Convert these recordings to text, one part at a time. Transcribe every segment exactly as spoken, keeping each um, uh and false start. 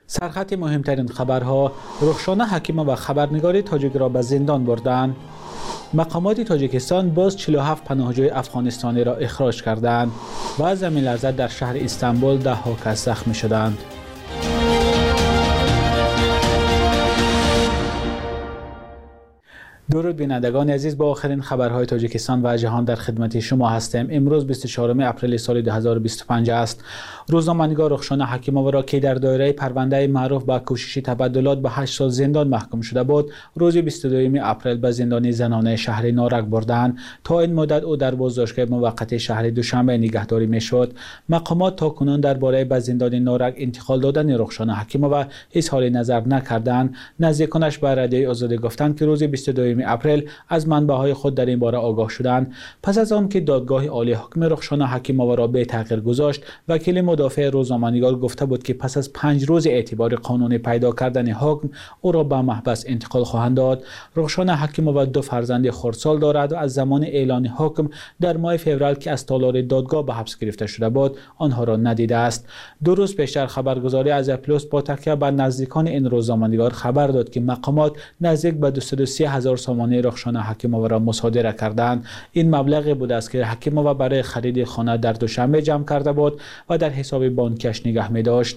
سرخط مهمترین خبرها: رخشانه حکیمه و خبرنگار تاجیک را به زندان بردند. مقامات تاجیکستان باز چهل و هفت پناهجوی افغانستانی را اخراج کردند و زمین لرزه در شهر استانبول ده ها کس زخمی شدند. درود بینندگان عزیز، با آخرین خبرهای تاجیکستان و جهان در خدمت شما هستیم. امروز بیست و چهارم اپریل سال دو هزار و بیست و پنج است. روزنامه‌نگار رخشانه حکیمه را که در دایره پرونده معروف به کوشش تبادلات به هشت سال زندان محکوم شده بود، روز بیست و دوم اپریل به زندان زنانه شهر نارک بردند. تا این مدت او در بازداشتگاه موقت شهر دوشنبه نگهداری میشد. مقامات تاکنون درباره به زندان نارک انتقال دادن رخشانه حکیمه و اظهار نظر نکردند. نزدیکانش به رادیوی آزادی گفتند که روز بیست و دوم اپریل از منبع‌های خود در این باره آگاه شدند. پس از آن که دادگاه عالی حکم رخشانه حکیمه را به تغییر گذاشت، وکیل مدافع روزنامه‌نگار گفته بود که پس از پنج روز اعتبار قانونی پیدا کردن حکم او را به محبس انتقال خواهند داد. رخشانه حکیمه و دو فرزند خردسال دارد و از زمان اعلان حکم در ماه فوریه که از تالار دادگاه به حبس گرفته شده بود آنها را ندیده است. دو روز پیشتر خبرگزاری از پلوس با تکیه بر نزدیکان این روزنامه‌نگار خبر داد که مقامات نزدیک به دویست و سی هزار سامانه رخشانه حکیمه را مصادره کردند. این مبلغی بود است که حکیمه برای خرید خانه در دوشنبه جمع کرده بود و در حساب بانکیش نگه می داشت.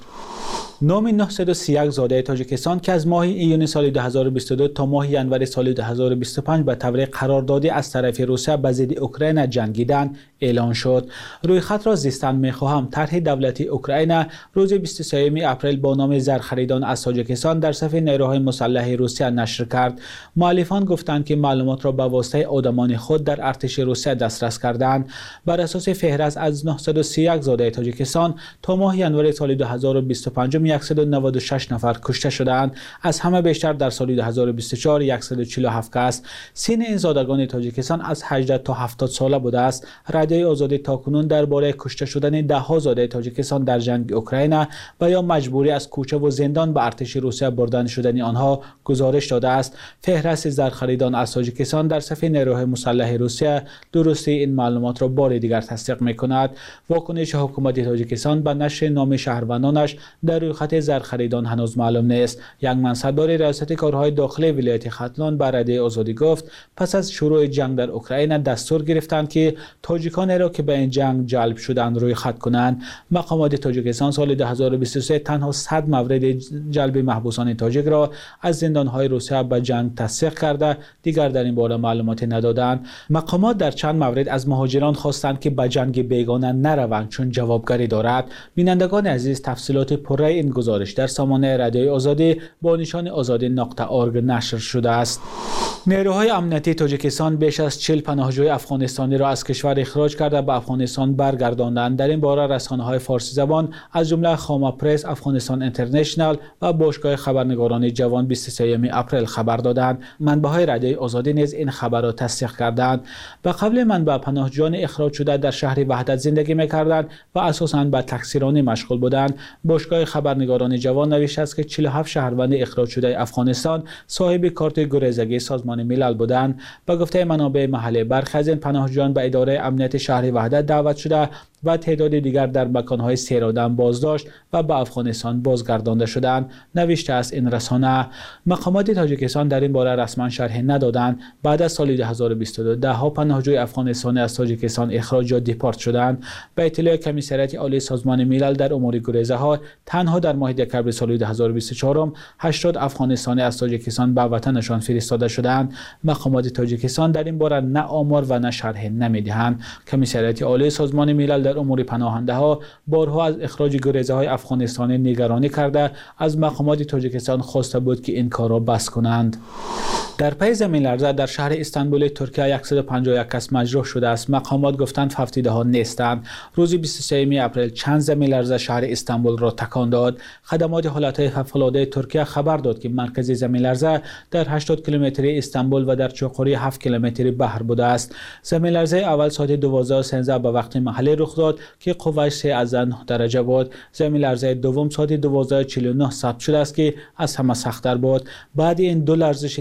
نام نهصد و سی و یک زاده تاجیکستان که از ماه ایون سال دو هزار و بیست و دو تا ماه ژانویه سال دو هزار و بیست و پنج به طور قراردادی از طرف روسیه به ضد اوکراین جنگیدن اعلان شد. روی خط را زیستن می‌خواهم طرح دولتی اوکراین روز بیست و سوم اپریل با نام زرخریدان از تاجیکستان در صفحه نیروهای مسلح روسیه نشر کرد. مؤلفان گفتند که معلومات را به واسطه آدمان خود در ارتش روسیه دسترس کردند. بر اساس فهرست از نهصد و سی و یک زاده تاجیکستان تا ماه ژانویه سال دو هزار و بیست و پنج صد و نود و شش نفر کشته شدند. از همه بیشتر در سال دو هزار و بیست و چهار صد و چهل و هفت کس. سن این زادگان تاجیکستان از هجده تا هفتاد ساله بوده است. رادیوی آزادی تاکنون درباره کشته شدن ده ها زاده تاجیکستان در جنگ اوکراین و یا مجبوری از کوچه و زندان به ارتش روسیه بردن شدن آنها گزارش داده است. فهرست زرخریدان از تاجیکستان در صفحه نیروهای مسلح روسیه درستی این معلومات را بار دیگر تصدیق می‌کند. واکنش حکومت تاجیکستان به نشر نام شهروندانش در روی خط زرخریدان هنوز معلوم نیست. یک منصبدار ریاست کارهای داخلی ولایت ختلان به رادیوی آزادی گفت پس از شروع جنگ در اوکراین دستور گرفتند که تاجیکان را که به این جنگ جلب شدند روی خط کنند. مقامات تاجیکستان سال دو هزار و بیست و سه تنها صد مورد جلب محبوسان تاجیک را از زندانهای روسیه به جنگ تصدیق کرده، دیگر در این باره معلوماتی ندادند. مقامات در چند مورد از مهاجران خواستند که به جنگ بیگانه نروند چون جوابگری دارد. بینندگان عزیز، تفصیلات پره این گزارش در سامانه رادیوی آزادی با نشان آزادی نقطه ارگ نشر شده است. نیروهای امنیتی تاجیکستان بیش از چهل پناهجوی افغانستانی را از کشور اخراج کرده به افغانستان برگرداندند. در این باره رسانه‌های فارسی زبان از جمله خاما پرس، افغانستان اینترنشنال و باشگاه خبرنگاران جوان بیست و سوم اپریل خبر دادند. منبع‌های رادیوی آزادی نیز این خبر را تصدیق کردند. به قبل منبع پناهجویان اخراج شده در شهر وحدت زندگی می‌کردند و اساساً به تکثیرانی مشغول بودند. باشگاه خبرنگاران جوان نوشته است که چهل و هفت شهروند اخراج شده افغانستان صاحب کارت گریزگی سازمان ملل بودند. به گفته منابع محلی، برخی از این پناهجویان به اداره امنیت شهر وحدت دعوت شده و تعداد دیگر در مکان‌های سیرادن بازداشت و به افغانستان بازگردانده شدند. نوشته است این رسانه. مقامات تاجیکستان در این باره رسما شرحی ندادند. بعد از سال دو هزار و بیست و دو ده ها پناهجوی افغانستانی از تاجیکستان اخراج یا دیپارت شدند. به اطلاع کمیسریت عالی سازمان ملل در امور گریزها، تنها در ماه دکمبر سال دو هزار و بیست و چهار هشتاد افغانستانی از تاجیکستان به وطنشان فرستاده شدند. مقامات تاجیکستان در این باره نه آمار و نه شرحی نمی‌دهند. کمیسریت عالی سازمان ملل در امور پناهنده ها بارها از اخراج گریزه های افغانستانی نگرانی کرده از مقامات تاجیکستان خواسته بود که این کار را بس کنند. در پی زمین لرزه در شهر استانبول ترکیه صد و پنجاه و یک کس مجروح شده است. مقامات گفتند هفتاد ها نیستند. روز بیست و سوم اپریل چند زمین لرزه شهر استانبول را تکان داد. خدمات حالات فوق‌العاده ترکیه خبر داد که مرکز زمین لرزه در هشتاد کیلومتری استانبول و در چوخوری هفت کیلومتری بحر بوده است. زمین لرزه اول ساعت دوازده و سیزده به وقت محلی رخ داد که قوه‌اش سه از نه درجه بود. زمین لرزه دوم ساعت دوازده و چهل و نه ثبت شده است که از همه سخت‌تر بود. بعد این دو لرزش دیگر زمین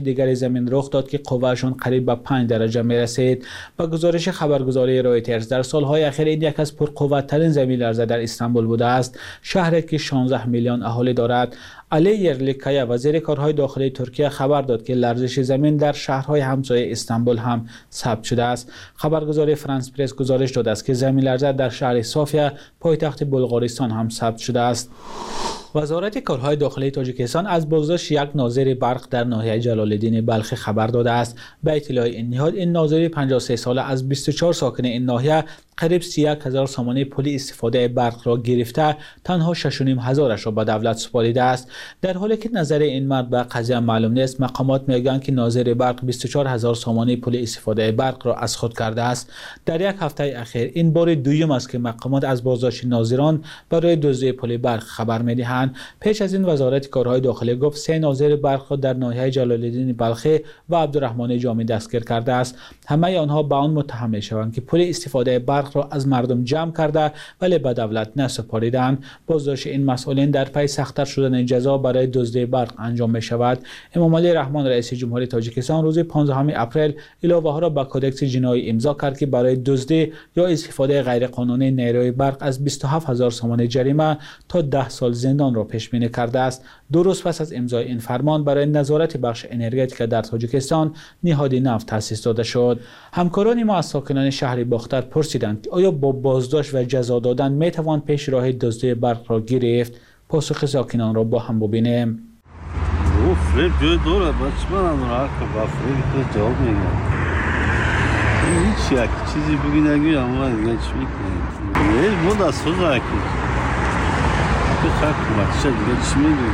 زمین رخ داد که قوهشون قریب به پنج درجه می رسید. با گزارش خبرگزاری رویترز در سالهای اخیر این یک از پرقوت‌ترین زمین لرزه در استانبول بوده است. شهری که شانزده میلیون اهالی دارد. علی یرلیکایا وزیر کارهای داخلی ترکیه خبر داد که لرزش زمین در شهرهای همسایه استانبول هم ثبت شده است. خبرگزاری فرانس پرس گزارش داده است که زمین لرزه در شهر صافیا پایتخت بلغارستان هم ثبت شده است. وزارت کارهای داخلی تاجیکستان از بازداشت یک ناظر برق در ناحیه جلال‌الدین بلخی خبر داده است. به اطلاع این نهاد این ناظر پنجاه و سه ساله از بیست و چهار ساکن این ناحیه قریب سی و یک هزار سامانه پول استفاده برق را گرفته تنها شش و نیم هزارش را به دولت سپاریده است. در حالی که نظر این مرد به قضیه معلوم نیست، مقامات میگویند که ناظر برق بیست و چهار هزار سامانه پول استفاده برق را از خود کرده است. در یک هفته اخیر این بار دوم است که مقامات از بازداشت ناظران برای دزدی پول برق خبر میدهند. پیش از این وزارت کارهای داخلی گفت سه ناظر برق را در ناحیه جلال‌الدین بلخی و عبدالرحمن جامی دستگیر کرده است. همه آنها به آن متهم میشوند که پول استفاده برق را از مردم جمع کرده ولی به دولت نسپاریدند. بازداشت این مسئولین در پی سخت‌تر شدن جزا برای دزدی برق انجام می شود. امام علی رحمان رئیس جمهوری تاجیکستان روز پانزدهم اپریل علاوه ها را به کدکس جنایی امضا کرد که برای دزدی یا استفاده غیرقانونی نیروی برق از بیست و هفت هزار سامانه جریمه تا ده سال زندان را پیش بینی کرده است. دو روز پس از امضای این فرمان برای نظارت بخش انرژتیک در تاجیکستان نهاد نفت تأسیس داده شد. همکاران ما از ساکنان شهر باختر پرسیدند که آیا با بازداشت و جزا دادن می توان پیش راه دزدی برق را گرفت؟ پاسخ ساکنان را با هم ببینیم. او فریب جای دوره بچه من هم را که با فریب تو جواب میگم. هیچ یک چیزی بگی نگوی اما دیگه چی میکنی؟ یه مود از خود را اکی. که خرک مکشه دیگه چی میگوی؟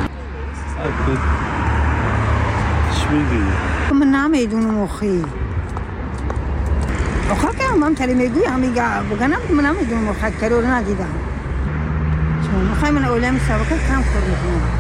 چی میگوی؟ من نمیدونم اخی. آخه که هم تری میگوی همیگه بگنم من نمیدونم اخی تری رو ندیدم. چون اخی من اولم سابقه کم کردم.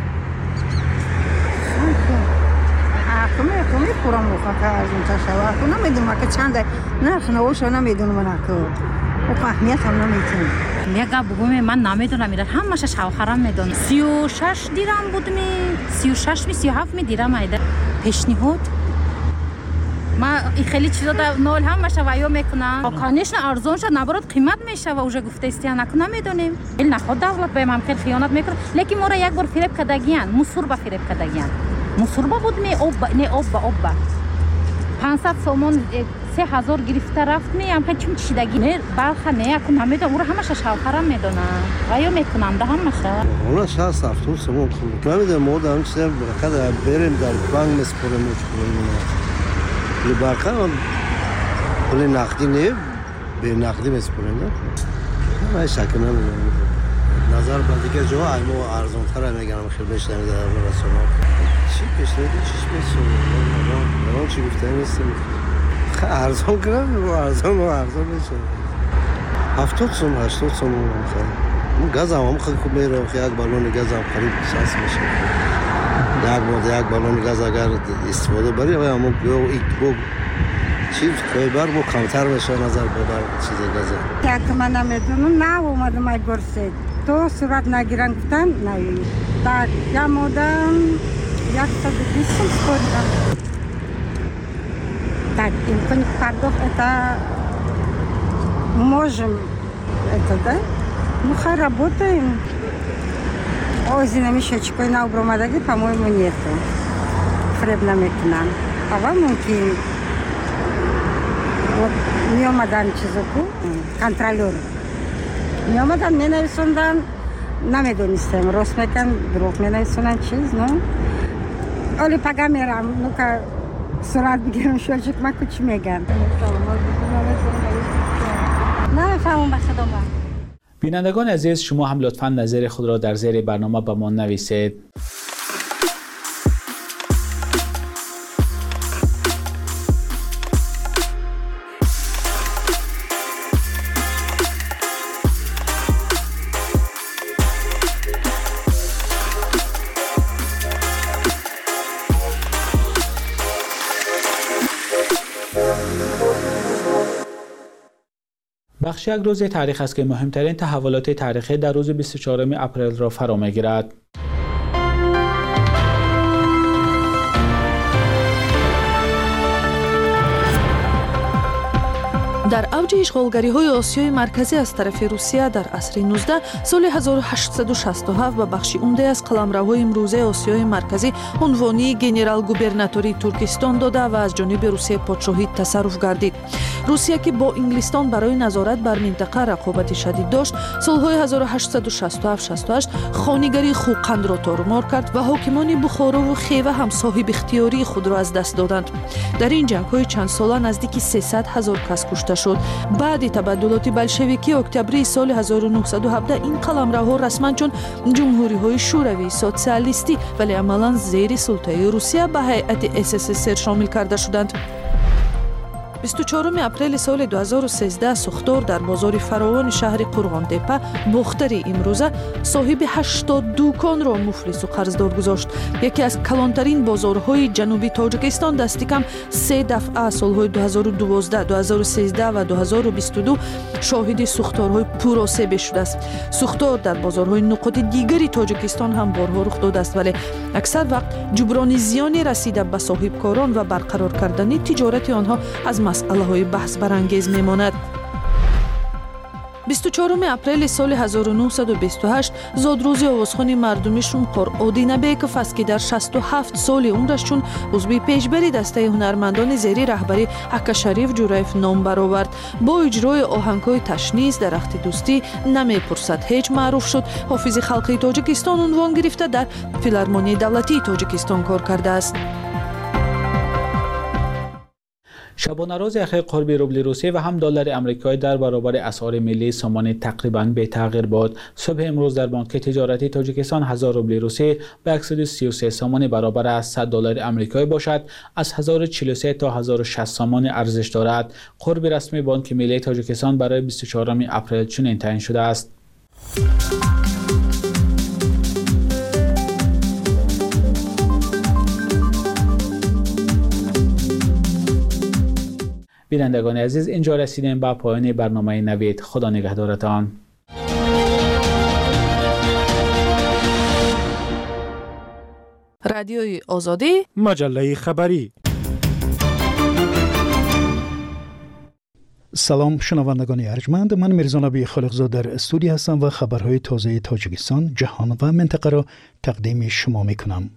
کمی کمی پورم وقت از اون تشوار کنم نمیدونم که چنده نرخ نوش نمیدونم من که او اهمیت هم نمیتونم میگه بگم من نمیدونم میره همش شوهرم میدونه سی و شش دیرم بود می سی و شش می سی و هفت می دیرم ایده پیشنهاد ما خیلی چیزا در نول هم مشه وایو میکنن کانیش ارزون شد نبرد قیمت میشه و اوجا گفته استی نکنه نمیدونیم ال نخود دولت به ممکن خیانت میکنه لیکن ما را یک بار فریب کردگیان مصور با فریب کردگیان مصوربا بود می اوب نه اوب اوب پانصد سومون سه هزار گرفته رفت می هم چون چیدگی نه برخ نه کنم نمیدونم اون همش شوهرم میدونن وایو میکنم ده همش اونا شصت هفتاد سومون کنم نمیدونم ما دارم چیزا بخاطر بریم در بانک مسپریم ولی برخان ولی نقدی نه به نقدی مسپریم نه من شک نمیدونم نظر به دیگه جو ایمو ارزان تر میگم خیلی بیشتر در رسانه‌ها چی پیشنهادی چیش میشه نه چی گفته نیست ارزان کنم و ارزان و ارزان میشه هفتاد سوم هشتاد سوم اون گاز هم خیلی خوب میره یک بالون گاز هم خرید شصت میشه یک مورد یک بالون گاز اگر استفاده بری و همون گو ایک گو چیز کوی بار بو کمتر میشه نظر به بر چیز گاز که من نمیدونم نه اومدم ای برسید تو صورت نگیرن گفتن نه tak ja modem jak to wypisał składam tak и коник пардох это можем это да ну хай работаем озина мешочкой на убромадаге по-моему нету хлебна мекна а вам муки вот миомадан чизоку контролер миомадан мене сондан نمیدونستم راست میگن دروغ می‌نویسن چیز نه ولی پگا میرم نوکا سرعت بگیرم شوچک ما کچی میگن نمیفهمم بخدام بینندگان عزیز شما هم لطفاً نظر خود را در زیر برنامه به ما نویسید. بخش یک روز تاریخ است که مهمترین تحولات تاریخی در روز بیست و چهارم اپریل را فرا می‌گیرد. در اوج اشغالگری‌های آسیای مرکزی از طرف روسیه در عصر نوزدهم سال هزار و هشتصد و شصت و هفت به بخش عمده از قلمروهای امروزه آسیای مرکزی عنوانی گنرال گوبرناتوری ترکستان داده و از جانب روسیه پادشاهی تصرف گردید. روسیه که با انگلستان برای نظارت بر منطقه رقابت شدید داشت، سالهای هزار و هشتصد و شصت و هفت شصت و هشت خانیگری خوقند را تارمار کرد و حاکمان بخارا و خیوه هم صاحب اختیاری خود را از دست دادند. در این جنگ‌های چند ساله نزدیک سیصد هزار کس کشته شد. بعد تبدلات بلشویکی اکتبر سال هزار و نهصد و هفده این قلمروها رسما چون جمهوری‌های شوروی سوسیالیستی ولی عملاً زیر سلطه روسیه به هیئت اس اس اس شامل کرده شدند. بیست و چهارم اپریل سال دو هزار و سیزده سوختار در بازار فراوان شهر قرغان-تپه باختر امروزه صاحب هشتاد دکان را مفلس و قرضدار گذاشت. یکی از کلانترین بازارهای جنوبی تاجیکستان دستی کم سه دفعه سالهای دو هزار و دوازده، دو هزار و سیزده و دو هزار و بیست و دو شاهد سوختارهای پرآسیب شده است. سوختار در بازارهای نقاط دیگری تاجیکستان هم بارها رخ داده است ولی اکثر وقت جبران زیان رسیده به صاحبکاران و برقرار کردن تجارت آنها از مسئله های بحث برانگیز میماند. بیست و چهارم اپریل سال هزار و نهصد و بیست و هشت زادروزی آوازخوان مردمی شونقار آدینبیکوف است که در شصت و هفت سال عمرش چون عضو پیشبری دسته هنرمندان زیر رهبری حق شریف جورایف نام برآورد. با اجرای آهنگ‌های تشنیس درخت دوستی نمیپرسد هیچ معروف شد. حافظ خلقی تاجیکستان عنوان گرفته در فیلارمونی دولتی تاجیکستان کار کرده است. شبانه روز اخیر قرب روبل روسیه و هم دلار آمریکایی در برابر اسعار ملی سامانه تقریباً به تغییر بود. صبح امروز در بانک تجارتی تاجیکستان هزار روبل روسیه به صد و سی و سه سامانه برابر از صد دلار آمریکایی باشد، از هزار و چهل و سه تا هزار و شصت سامانه ارزش دارد. قرب رسمی بانک ملی تاجیکستان برای بیست و چهارم اپریل چنین تعیین شده است. بینندگان عزیز، اینجا رسیدیم به پایان برنامه نوید. خدا نگهدارتان. رادیوی آزادی، مجله خبری. سلام شنوندگان ارجمند، من میرزا نبی خالقزاد در استودیو هستم و خبرهای تازه تاجیکستان، جهان و منطقه را تقدیم شما میکنم.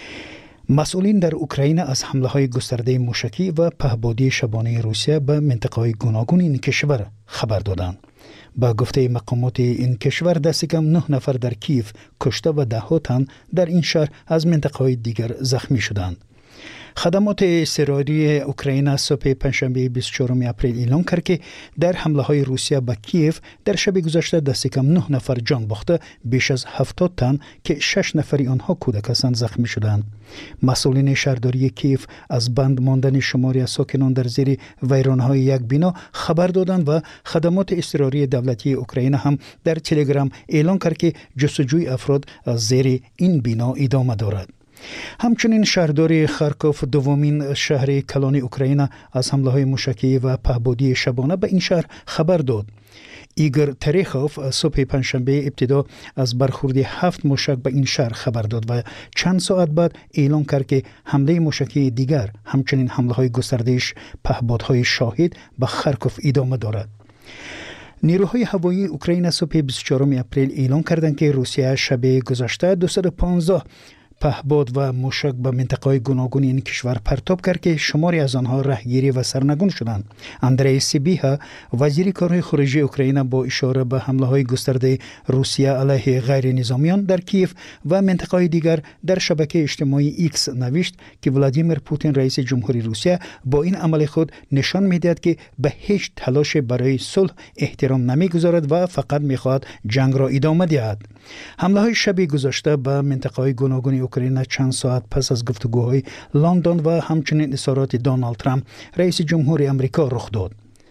مسئولین در اوکراین از حمله های گسترده موشکی و پهپادی شبانه روسیه به منطقه های گوناگون این کشور خبر دادند. با گفته مقامات این کشور دست کم نه نفر در کیف کشته و ده ها تن در این شهر از منطقه های دیگر زخمی شدند. خدمات اضطراری اوکراین صبح پنجشنبه بیست و چهارم اپریل اعلام کرد که در حمله های روسیه به کیف در شب گذشته دست کم نه نفر جان باخته، بیش از هفتاد تن که شش نفری آنها کودک هستند زخمی شدند. مسئولین شهرداری کیف از بند ماندن شماری از ساکنان در زیر ویرانهای یک بنا خبر دادند و خدمات اضطراری دولتی اوکراین هم در تلگرام اعلام کرد که جستجوی افراد از زیر این بنا ادامه دارد. همچنین شهرداری خارکوف، دومین شهر کلان اوکراین، از حمله های موشکی و پهپادی شبانه به این شهر خبر داد. ایگور تریخوف صبح پنجشنبه ابتدا از برخورد هفت موشک به این شهر خبر داد و چند ساعت بعد اعلام کرد که حمله موشکی دیگر، همچنین حمله های گستردهش پهپادهای شاهد به خارکوف ادامه دارد. نیروهای هوایی اوکراین صبح بیست و چهارم اپریل اعلام کردند که روسیه شب گذشته دویست و پانزده پهپاد و موشک به منطقه‌های گوناگون این کشور پرتاب کرد که شماری از آنها رهگیری و سرنگون شدند. اندری سیبیها، وزیر کارهای خارجه اوکراین، با اشاره به حمله‌های گسترده روسیه علیه غیر نظامیان در کیف و منطقه‌های دیگر در شبکه اجتماعی ایکس نوشت که ولادیمیر پوتین رئیس جمهوری روسیه با این عمل خود نشان می‌دهد که به هیچ تلاش برای صلح احترام نمی‌گذارد و فقط می‌خواهد جنگ را ادامه دهد. حمله‌های شب گذشته به منطقه‌های گوناگون اوکراین چند ساعت پس از گفتگوهای لندن و همچنین اظهارات دونالد ترامپ رئیس جمهوری آمریکا رخ داد.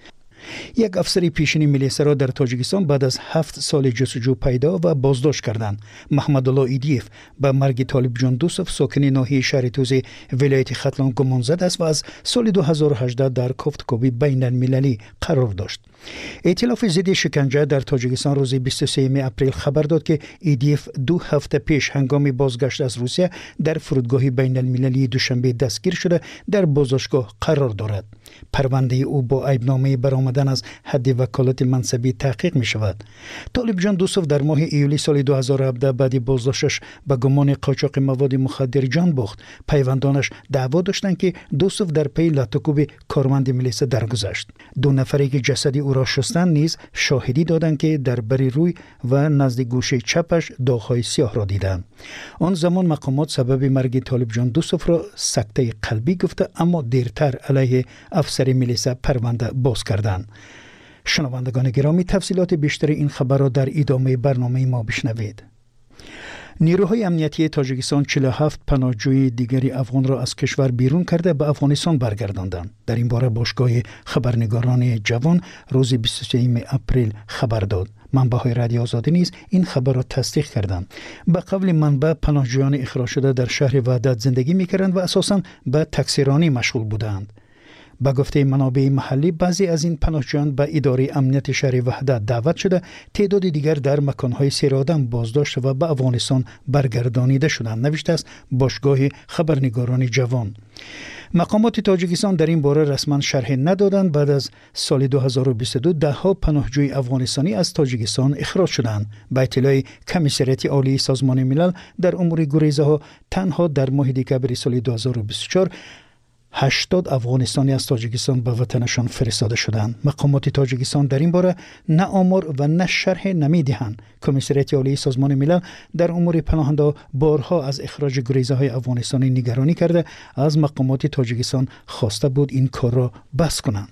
یک افسر پیشین میلیسا در تاجیکستان بعد از هفت سال جستجو پیدا و بازداشت کردند. محمد الله ایدیف به مرگ طالب جان دوسف، ساکن ناحیه شهر توز ولایت ختلان، گمان زده است و از سال دو هزار و هجده در کوفتکوبی بین المللی قرار داشت. ائتلاف ضد شکنجه در تاجیکستان روز بیست و سه اپریل خبر داد که ایدیف دو هفته پیش هنگام بازگشت از روسیه در فرودگاه بین المللی دوشنبه دستگیر شده در بازداشتگاه قرار دارد. پرونده او با عیبنامه برآمدن از حد وکالت منصبی تحقیق می شود. طالب جان دوسوف در ماه ایولی سال دو هزار و هفده بعد بازداشتش به گمان قاچاق مواد مخدر جان باخت. پیوندانش دعوا داشتند که دوسوف در پی لاتوکوب کارمند ملیسا درگذشت. دو نفری که جسد او را شستند نیز شاهدی دادند که در بری روی و نزد گوشه چپش داغ‌های سیاه را دیدند. آن زمان مقامات سبب مرگ طالب جان دوسوف را سکته قلبی گفته، اما دیرتر علیه افسر ملیسا پرونده باز کردند. شنوندگان گرامی، تفصیلات بیشتر این خبر را در ادامه برنامه ما بشنوید. نیروهای امنیتی تاجیکستان چهل و هفت پناهجوی دیگری افغان را از کشور بیرون کرده به افغانستان برگرداندند. در این باره باشگاه خبرنگاران جوان روز بیست و سوم اپریل خبر داد. منبع‌های رادیو آزادی نیز این خبر را تصدیق کردند. به قول منبع، پناهجویان اخراج شده در شهر وحدت زندگی می‌کردند و اساساً به تکثیرانی مشغول بودند. با گفته منابع محلی، بعضی از این پناهجویان به اداره امنیت شهر وحدت دعوت شده، تعداد دیگر در مکان‌های سیرآدم بازداشت و به افغانستان برگردانیده شدند، نوشته است باشگاه خبرنگاران جوان. مقامات تاجیکستان در این باره رسما شرح ندادند. بعد از سال دو هزار و بیست و دو ده ها پناهجوی افغانستانی از تاجیکستان اخراج شدند. به اطلاع کمیسریت عالی سازمان ملل در امور گریزه ها، تنها در ماه دکمبر سال دو هزار و بیست و چهار هشتاد افغانستانی از تاجیکستان به وطنشان فرستاده شدند. مقامات تاجیکستان در این باره نه آمار و نه شرح نمیدهند. کمیسریت عالی سازمان ملل در امور پناهنده بارها از اخراج گریزه های افغانستانی نگرانی کرده، از مقامات تاجیکستان خواسته بود این کار را بس کنند.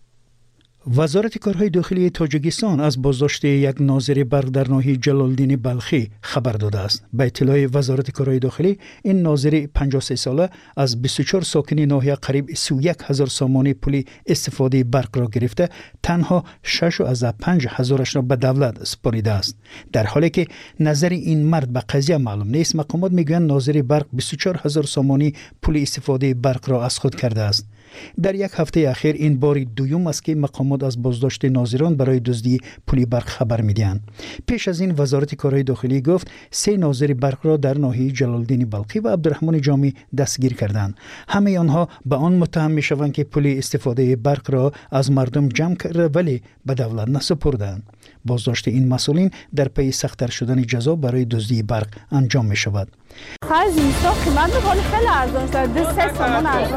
وزارت کارهای داخلی تاجیکستان از بازداشت یک ناظر برق در ناحیه جلالدین بلخی خبر داده است. به اطلاع وزارت کارهای داخلی، این ناظر پنجاه و سه ساله از بیست و چهار ساکن ناحیه قریب سی و یک هزار سامان پولی استفاده برق را گرفته، تنها شش و از پنج هزارش را به دولت سپاریده است. در حالی که نظر این مرد به قضیه معلوم نیست، مقامات میگویند ناظر برق بیست و چهار هزار سامانی پول استفاده برق را از خود کرده است. در یک هفته اخیر این بار دوم است که مقامات از بازداشت ناظران برای دزدی پول برق خبر میدهند. پیش از این وزارت کارهای داخلی گفت سه ناظر برق را در ناحیه جلالدین بلخی و عبدالرحمن جامی دستگیر کردند. همه آنها به آن متهم میشوند که پول استفاده برق را از مردم جمع کرده ولی به دولت نسپردند. بازداشت این مسئولین در پی سخت‌تر شدن جزا برای دزدی برق انجام می شود. خرج اینستا قیمت می‌کنه خیلی ارزان شد. دو سه سامان ارزان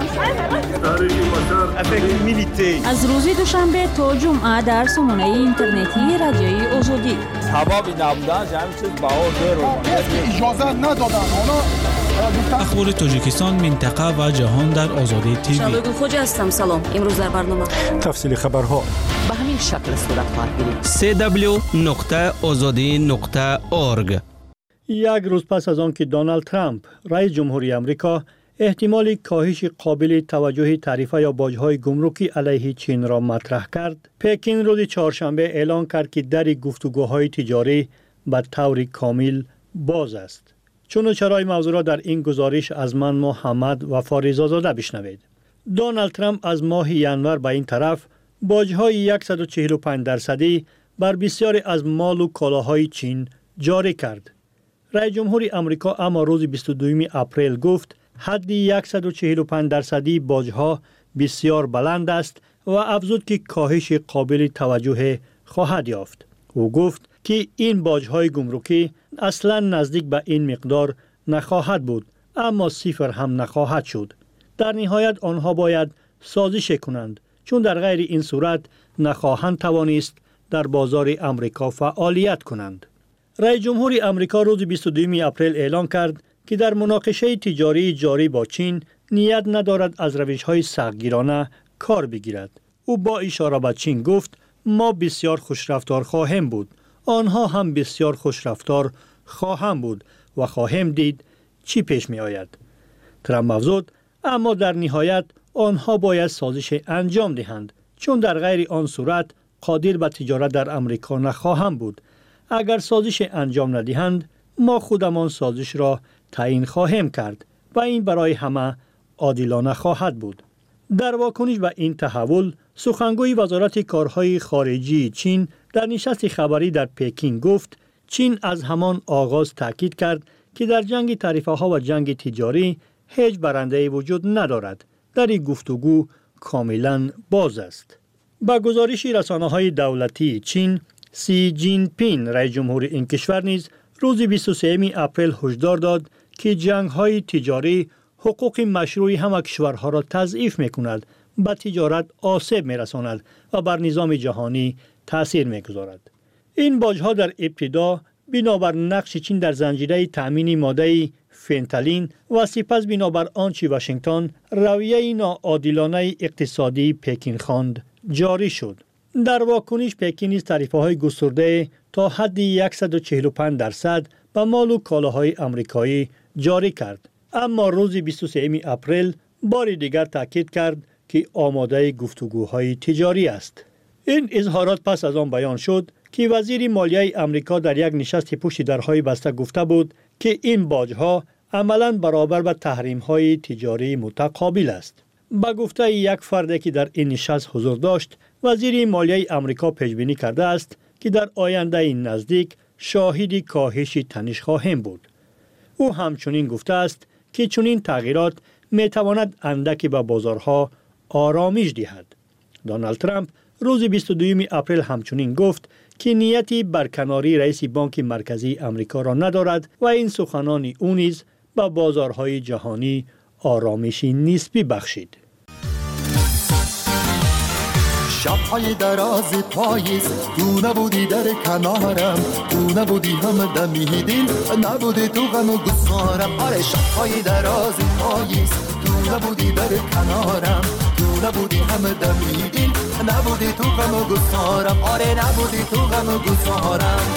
شد. از روز دوشنبه تا جمعه در سامانه اینترنتی رادیوی آزادی. سبب نبودن همین چیز بهار داره. اجازه ندادن اونا. اخبار تاجیکستان، منطقه و جهان در آزادی تیوی. شبگون خوجا هستم. سلام. امروز در برنامه تفصیل خبرها به همین شکل صورت خواهد گرفت. سی دبلیو نقطه آزادی نقطه اورگ. یک روز پس از آن که دونالد ترامپ رئیس جمهوری آمریکا احتمال کاهش قابل توجه تعرفه یا باج‌های گمرکی علیه چین را مطرح کرد، پکین روز چهارشنبه اعلان کرد که در گفتگوهای تجاری به طور کامل باز است. چون چرای موضوع را در این گزارش از من محمد و فاریزادزاده بشنوید. دونالد ترامپ از ماه ژانویه به این طرف باج‌های صد و چهل و پنج درصدی بر بسیاری از مال و کالاهای چین جاری کرد. رئیس جمهوری آمریکا اما روز بیست و دوم اپریل گفت حد صد و چهل و پنج درصدی باج‌ها بسیار بلند است و افزود که کاهش قابل توجه خواهد یافت. او گفت که این باج‌های گمرکی اصلا نزدیک به این مقدار نخواهد بود، اما صفر هم نخواهد شد. در نهایت آنها باید سازش کنند، چون در غیر این صورت نخواهند توانست در بازار آمریکا فعالیت کنند. رئیس جمهوری آمریکا روز بیست و دوم اپریل اعلان کرد که در مناقشه تجاری جاری با چین نیت ندارد از روش‌های سختگیرانه کار بگیرد. او با اشاره به چین گفت ما بسیار خوشرفتار خواهیم بود، آنها هم بسیار خوشرفتار خواهند بود و خواهیم دید چی پیش می آید. ترامپ افزود اما در نهایت آنها باید سازش انجام دهند، چون در غیر آن صورت قادر به تجارت در آمریکا نخواهند بود. اگر سازش انجام ندهند ما خودمان سازش را تعیین خواهیم کرد و این برای همه عادلانه خواهد بود. در واکنش به این تحول، سخنگوی وزارت کارهای خارجی چین در نشست خبری در پکین گفت چین از همان آغاز تاکید کرد که در جنگ تعرفه ها و جنگ تجاری هیچ برنده وجود ندارد. در این گفتگو کاملا باز است. با گزارش رسانه‌های دولتی چین، سی جین پین رئیس جمهور این کشور نیز روز بیست و سوم اپریل هشدار داد که جنگ‌های تجاری حقوق مشروع همه کشورها را تضعیف می‌کند، به تجارت آسیب می‌رساند و بر نظام جهانی تأثیر می‌گذارد. این باج‌ها در ابتدا بنابر نقش چین در زنجیره تأمین ماده فنتالین و سپس بنابر آنچه واشنگتن رویه ناعادلانه اقتصادی پکین خواند جاری شد. در واکنش پکین نیز تعرفه‌های گسترده تا حد صد و چهل و پنج درصد به مال و کالاهای آمریکایی جاری کرد. اما روز بیست و سوم اپریل بار دیگر تاکید کرد که آماده گفتگوهای تجاری است. این اظهارات پس از آن بیان شد که وزیر مالیه آمریکا در یک نشست پشت درهای بسته گفته بود که این باج‌ها عملاً برابر با تحریم‌های تجاری متقابل است. با گفته یک فرد که در این نشست حضور داشت، وزیر مالیه آمریکا پیش‌بینی کرده است که در آینده نزدیک شاهد کاهش تنش خواهیم بود. او همچنین گفته است که چنین تغییرات می‌تواند اندکی به بازارها آرامش دهد. دونالد ترامپ روز بیست و دوم اپریل همچنین گفت که نیتی برکناری رئیس بانک مرکزی آمریکا را ندارد و این سخنان او نیز به بازارهای جهانی آرامشی نسبی بخشید. شب‌های دراز پاییز تو نبودی در کنارم، تو نبودی هم دمیدین، نبودی تو غم و گسارم. آره شب‌های دراز پاییز تو نبودی در کنارم، تو نبودی هم دمیدین، نبودی تو غم و گسارم. آره نبودی تو غم و گسارم.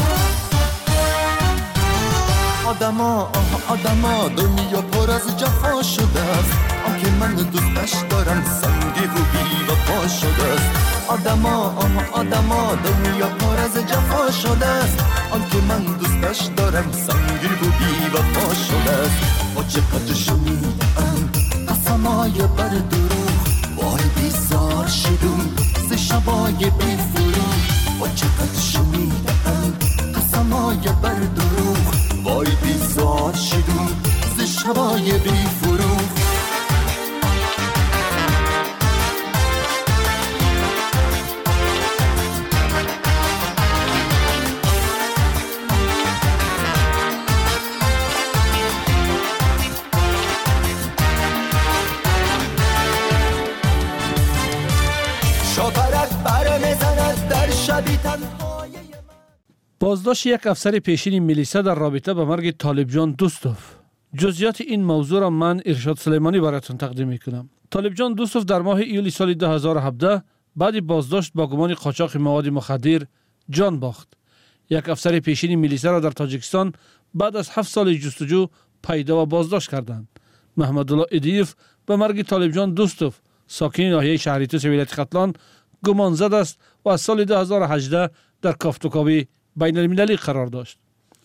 آدما آدما دنیا پر از جفا شده است، آنکه من دوستش دارم سنگی و بی وفا شده است. آدما آدما دنیا پر از جفا شده است، آنکه من دوستش دارم سنگی و بی وفا شده است. با چقدر شنیدم قسمای بر دروغ، وای بیزار شدم ز شبای بی فروغ. با چقدر شنیدم قسمای بر دروغ، وای بیزار شدم ز شبای بی فروغ. بازداشت یک افسر پیشین میلیسا در رابطه با مرگ طالب جان دوستوف. جزئیات این موضوع را من ارشاد سلیمانی براتون تقدیم میکنم. طالب جان دوستوف در ماه ایولی سال دو هزار و هفده بعد بازداشت با گمان قاچاق مواد مخدر جان باخت. یک افسر پیشین میلیسا را در تاجیکستان بعد از هفت سال جستجو پیدا و بازداشت کردند. محمدالله ادیف به مرگ طالب جان دوستوف ساکن ناحیه شهریتوس ولایت ختلان گمان زد است و از سال دو هزار و هجده در کافتوکاوی بین المللی قرار داشت.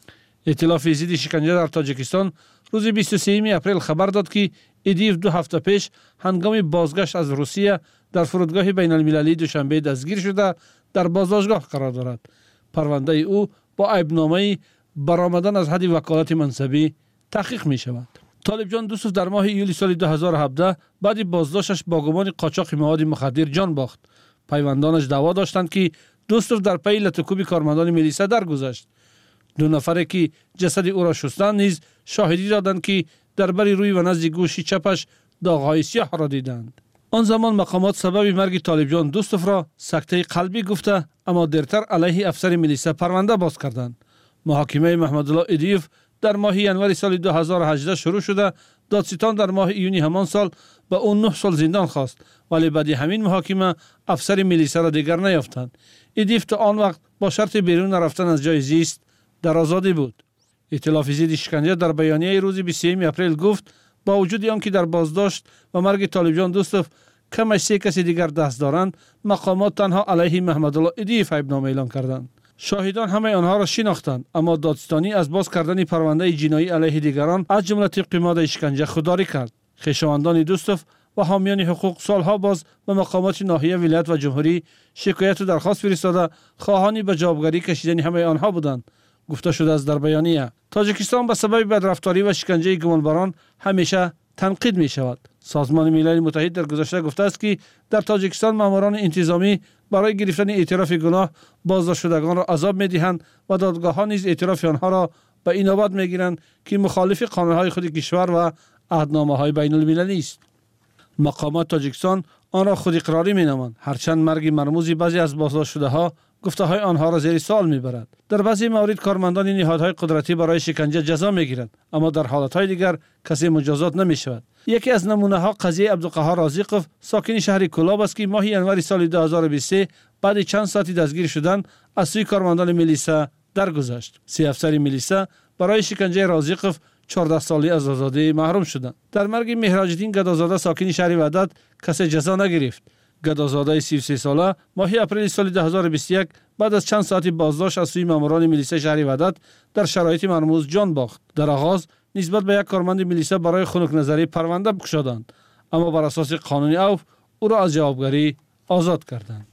ائتلاف ضد شکنجه در تاجیکستان روز بیست و سوم اپریل خبر داد که ادیف دو هفته پیش هنگام بازگشت از روسیه در فرودگاه بین المللی دوشنبه دستگیر شده در بازداشتگاه قرار دارد. پرونده او با عیبنامه برآمدن از حد وکالت منصبی تحقیق می شود. طالب جان دوستوف در ماه ایولی سال دو هزار و هفده بعد بازداشتش با گمان قاچاق مواد مخدر جان باخت. پیوندانش دعوا داشتند که دوستوف در پی لطوکوب کارمندان میلیسا درگذشت. دو نفره که جسد او را شستند نیز شاهدی دادند که در بر روی و نزد گوش چپش داغ‌های سیاه را دیدند. آن زمان مقامات سبب مرگ طالب جان دوستوف را سکته قلبی گفته، اما دیرتر علیه افسر میلیسا پرونده باز کردند. محاکمه محمدالله ادیف در ماه ینوری سال دو هزار و هجده شروع شده، دادستان در ماه ایونی همان سال به اون نه سال زندان خواست، ولی بعد همین محاکمه افسر میلیسا را دیگر نیافتند. ادیف تا آن وقت با شرط بیرون رفتن از جای زیست در آزادی بود. ائتلاف ضد شکنجه در بیانیه روز بیست و سوم اپریل گفت با وجود آنکه در بازداشت و مرگ طالب جان دوستوف کم از سه کسی دیگر دست دارند، مقامات تنها علیه محمدالله ادیف عیبنامه اعلان کردند. شاهدان همه آنها را شناختند، اما دادستانی از باز کردن پرونده جنایی علیه دیگران از جمله طبق ماده شکنجه خودداری کرد. خویشاوندان دوستوف و حامیان حقوق سالها باز به مقامات ناحیه ولایت و جمهوری شکایت و درخواست فرستاده خواهانی به جوابگری کشیدن همه آنها بودند. گفته شده است در بیانیه تاجیکستان به سبب بدرفتاری و شکنجه گمانبران همیشه تنقید می شود. سازمان ملل متحد در گذشته گفته است که در تاجیکستان ماموران انتظامی برای گرفتن اعتراف گناه بازداشت شدگان را عذاب می‌دهند و دادگاه‌ها نیز اعتراف آنها را به این نوبت می‌گیرند که مخالف قانون‌های خود کشور و عهدنامه‌های بین‌المللی است. مقامات تاجیکستان آن را خود اقراری می‌نامند، هرچند مرگ مرموز بعضی از بازداشت شده‌ها گفته‌های آنها را زیر سوال می‌برد. در بعضی موارد کارمندان نهادهای قدرتی برای شکنجه جزا می‌گیرند، اما در حالت‌های دیگر کسی مجازات نمی‌شود. یکی از نمونه‌ها قضیه عبدالقهار رازقوف ساکن شهر کلاب است که ماه ینوری سال دو هزار و بیست و سه بعد چند ساعتی دستگیر شدن از سوی کارمندان میلیسا درگذشت. سه افسر میلیسا برای شکنجه رازقوف چهارده سالی از آزادی محروم شدند. در مرگ مهراج‌الدین گدازاده ساکن شهر وحدت کسی جزا نگرفت. گدازاده سی و سه ساله ماه اپریل سال دو هزار و بیست و یک بعد از چند ساعتی بازداشت از سوی ماموران میلیسا شهر وحدت در شرایط مرموز جان باخت. در آغاز نسبت به یک کارمند میلیسا برای خنک نظری پرونده بگشادند، اما بر اساس قانون عفو او را از جوابگری آزاد کردند.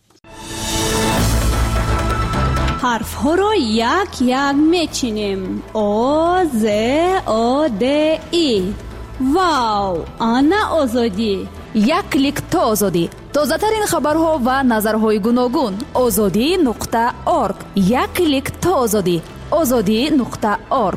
حرف ها را یک یک میچینیم. او ز او د ای. واو، آنا آزادی. یک کلیک تا آزادی. تازه ترین خبرها و نظرهای گوناگون. آزادی نقطه ارگ. یک کلیک تا آزادی. آزادی نقطه ارگ.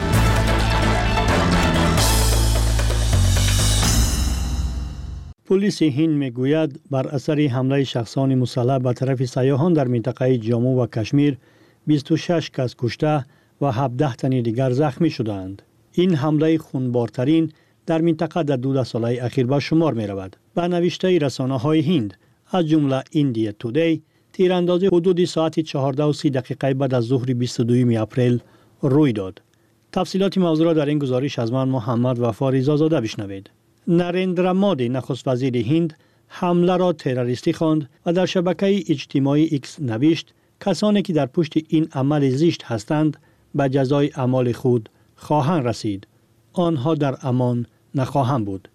پلیس هند میگوید بر اثر حمله شخصان مسلح به طرف سیاحان در منطقه جامو و کشمیر بیست و شش کس کشته و هفده تن دیگر زخمی شدند. این حمله خونبارترین در منطقه در دو ساله اخیر به شمار می رود. به نوشته رسانه های هند از جمله ایندیا تودی، تیراندازی حدود ساعت چهارده و سی دقیقه بعد از ظهر بیست و دو اپریل روی داد. تفصیلات موضوع را در این گزارش از من محمد وفا رضازاده بشنوید. نریندرا مودی نخست وزیر هند حمله را تروریستی خواند و در شبکه اجتماعی ایکس نوشت کسانی که در پشت این عمل زشت هستند به جزای اعمال خود خواهند رسید. آنها در امان نخواهند بود.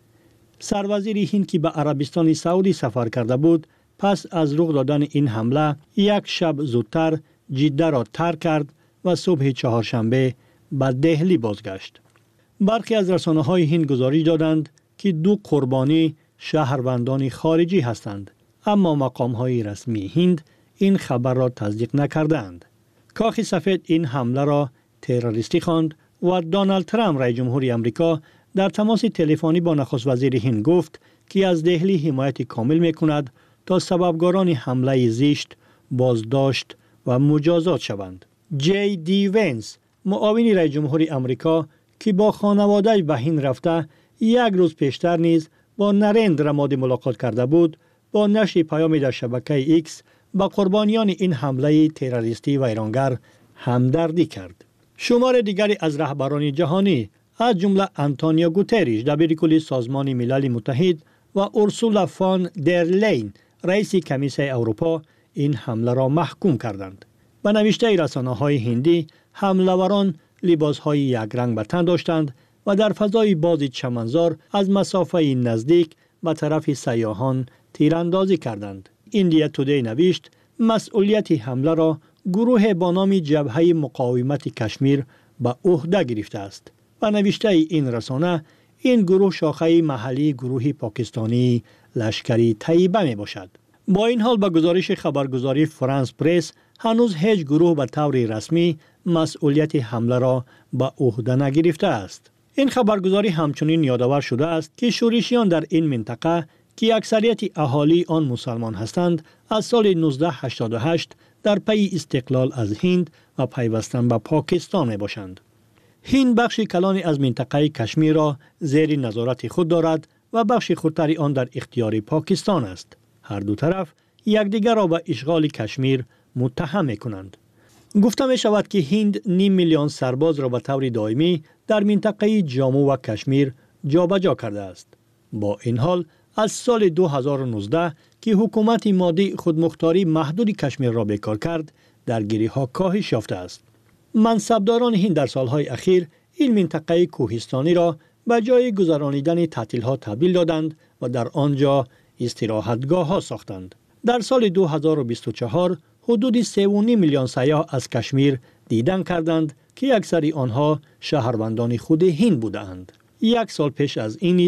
سروزیر هند که به عربستان سعودی سفر کرده بود پس از رخ دادن این حمله یک شب زودتر جده را ترک کرد و صبح چهارشنبه به دهلی بازگشت. برخی از رسانه های هند گزارش دادند که دو قربانی شهروندان خارجی هستند، اما مقام های رسمی هند این خبر را تصدیق نکردند. کاخ سفید این حمله را تروریستی خواند و دونالد ترامپ رئیس جمهوری آمریکا در تماس تلفنی با نخست وزیر هند گفت که از دهلی حمایت کامل می‌کند تا سببکاران حمله زشت بازداشت و مجازات شوند. جی دی ونس معاون رئیس جمهوری آمریکا که با خانواده به هند رفته یک روز پیشتر نیز با نریندرا مودی ملاقات کرده بود، با نشر پیامی در شبکه ایکس با قربانیان این حمله تروریستی و ایرانگر همدردی کرد. شمار دیگری از رهبران جهانی از جمله آنتونیو گوتریش دبیرکل سازمان ملل متحد و اورسولا فون در لین رئیس کمیسیون اروپا این حمله را محکوم کردند. به نوشته رسانه‌های هندی حمله‌وران لباس‌های یک رنگ به تن داشتند و در فضای باز چمنزار از مسافه نزدیک به طرف سیاحان تیراندازی کردند. ایندیا تودی نوشت مسئولیت حمله را گروه با نام جبهه مقاومت کشمیر به عهده گرفته است. و نوشته این رسانه این گروه شاخه محلی گروه پاکستانی لشکری طیبه می باشد. با این حال به گزارش خبرگزاری فرانس پرس هنوز هیچ گروه به طور رسمی مسئولیت حمله را به عهده نگرفته است. این خبرگزاری همچنین یادآور شده است که شورشیان در این منطقه که اکثریت اهالی آن مسلمان هستند از سال نوزده هشتاد و هشت در پی استقلال از هند و پیوستن به پاکستان می باشند. هند بخش کلانی از منطقه کشمیر را زیر نظارت خود دارد و بخش خودتری آن در اختیار پاکستان است. هر دو طرف یکدیگر را به اشغال کشمیر متهم می کنند. گفته می شود که هند نیم میلیون سرباز را به طور دائمی در منطقه جامو و کشمیر جابجا کرده است. با این حال از سال دو هزار و نوزده که حکومت مادی خودمختاری محدود کشمیر را بکار کرد، درگیری ها کاهش یافته است. منصبداران هند در سالهای اخیر این منطقه کوهستانی را به جای گذرانیدن تعطیل ها تبدیل دادند و در آنجا استراحتگاه ها ساختند. در سال دو هزار و بیست و چهار حدود سه و نیم میلیون سیاح از کشمیر دیدن کردند که اکثر آنها شهروندان خود هند بودند. یک سال پیش از این نیز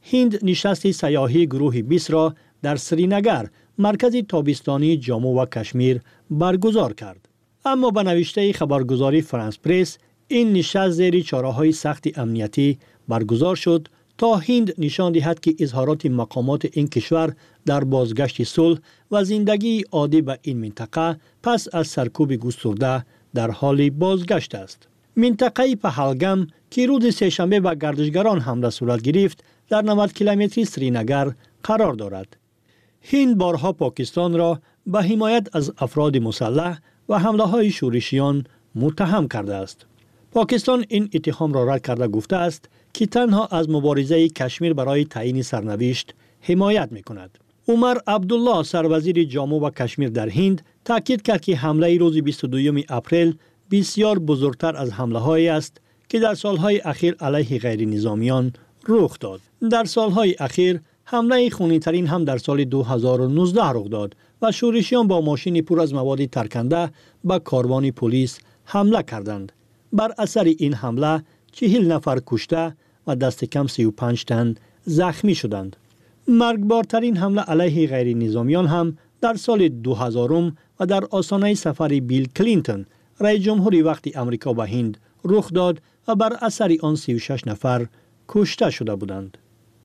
هند نشست سیاحی گروه بیست را در سرینگر، مرکز تابستانی جامو و کشمیر برگزار کرد. اما به نوشته خبرگزاری فرانس پرس، این نشست زیر چاره‌های سخت امنیتی برگزار شد تا هند نشان دهد که اظهارات مقامات این کشور در بازگشت صلح و زندگی عادی به این منطقه پس از سرکوب گسترده در حال بازگشت است. منطقه پهلگام که روز سه‌شنبه به گردشگران حمله صورت گرفت، در نود کیلومتری سرینگر قرار دارد. هند بارها پاکستان را به حمایت از افراد مسلح و حمله های شورشیان متهم کرده است. پاکستان این اتهام را رد کرده گفته است که تنها از مبارزه کشمیر برای تعیین سرنوشت حمایت می کند. عمر عبدالله، سروزیر جامو و کشمیر در هند، تاکید کرد که حمله روز بیست و دوم اپریل بسیار بزرگتر از حمله هایی است که در سالهای اخیر علیه غیر نظامیان رخ داد. در سالهای اخیر حمله خونین‌ترین هم در سال دو هزار و نوزده رخ داد و شورشیان با ماشین پر از مواد ترکنده به کاروان پلیس حمله کردند. بر اثر این حمله چهل نفر کشته و دست کم سی و پنج تن زخمی شدند. مرگبارترین حمله علیه غیر نظامیان هم در سال دو هزار و در آستانه سفر بیل کلینتون، رئیس جمهوری وقتی امریکا به هند رخ داد و بر اثر آن سی و شش نفر کشته شده بودند.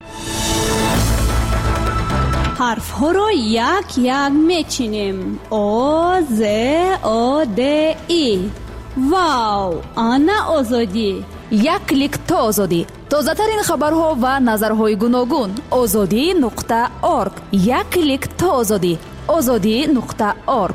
حرف ها را یک یک میچینیم. او ز او د ای. واو، آنا آزادی. یک کلیک تا آزادی. تازه ترین خبرها و نظرهای گوناگون. آزادی نقطه اورگ. یک کلیک تا آزادی. آزادی نقطه اورگ.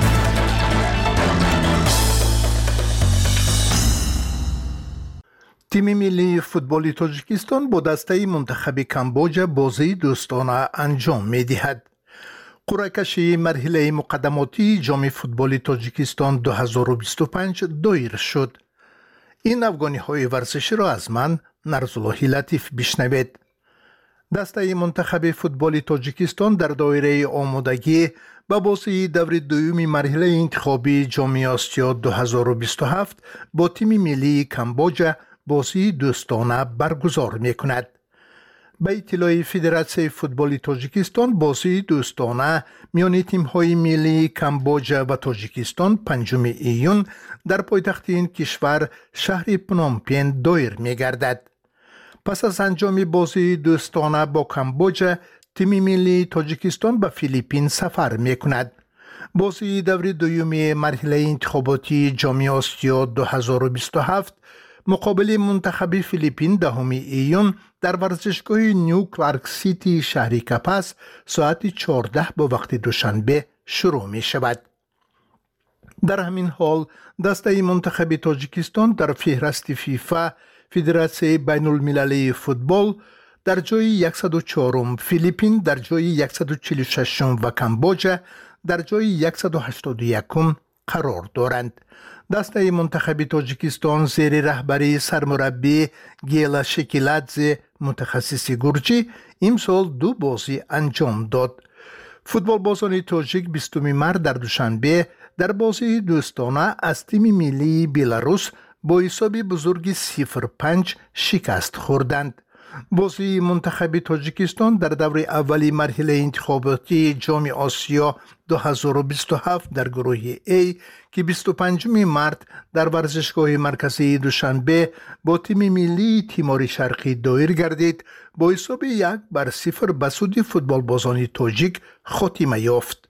تیم ملی فوتبال تاجیکستان با دسته منتخب کامبوجا بازی دوستانه انجام می‌دهد. قرعه کشی مرحله مقدماتی جام فوتبال تاجیکستان دو هزار و بیست و پنج دایر شد. این افغانی‌های ورزشی را از من نرزالله لطیف بشنوید. دسته منتخب فوتبال تاجیکستان در دایره آمادگی با بازی دور دوم مرحله انتخابی جام آسیا دو هزار و بیست و هفت با تیم ملی کامبوجا بازی دوستانه برگزار می کند. به اطلاع فدراسیون فوتبال تاجیکستان، بازی دوستانه میان تیم های ملی کامبوجا و تاجیکستان پنجم ایون در پایتخت این کشور شهر پنومپن دایر می گردد. پس از انجام بازی دوستانه با کامبوجا، تیم ملی تاجیکستان به فیلیپین سفر می کند. بازی دور دوم مرحله انتخاباتی جام آسیا دو هزار و بیست و هفت مقابل منتخب فیلیپین دهم ایون در ورزشگاه نیو کلارک سیتی شهر کپاس ساعت چهارده با وقت دوشنبه شروع می شود. در همین حال دسته منتخب تاجیکستان در فهرست فیفا فدراسیون بین المللی فوتبال در جای صد و چهار، فیلیپین در جای صد و چهل و شش و کامبوجا در جای صد و هشتاد و یک قرار دارند. دسته منتخب تاجیکستان زیر رهبری سرمربی گیلا شکیلادزه متخصص گرجی امسال دو بازی انجام داد. فوتبال بازان تاجیک بیستم مارس در دوشنبه در بازی دوستانه از تیم ملی بلاروس با حساب بزرگی صفر پنج شکست خوردند. بازی منتخب تاجیکستان در دور اولی مرحله انتخاباتی جام آسیا دو هزار و بیست و هفت در گروه A که بیست و پنجم مارس در ورزشگاه مرکزی دوشنبه با تیم ملی تیمور شرقی دایر گردید، با حساب یک بر صفر به سود فوتبال بازان تاجیک خاتمه یافت.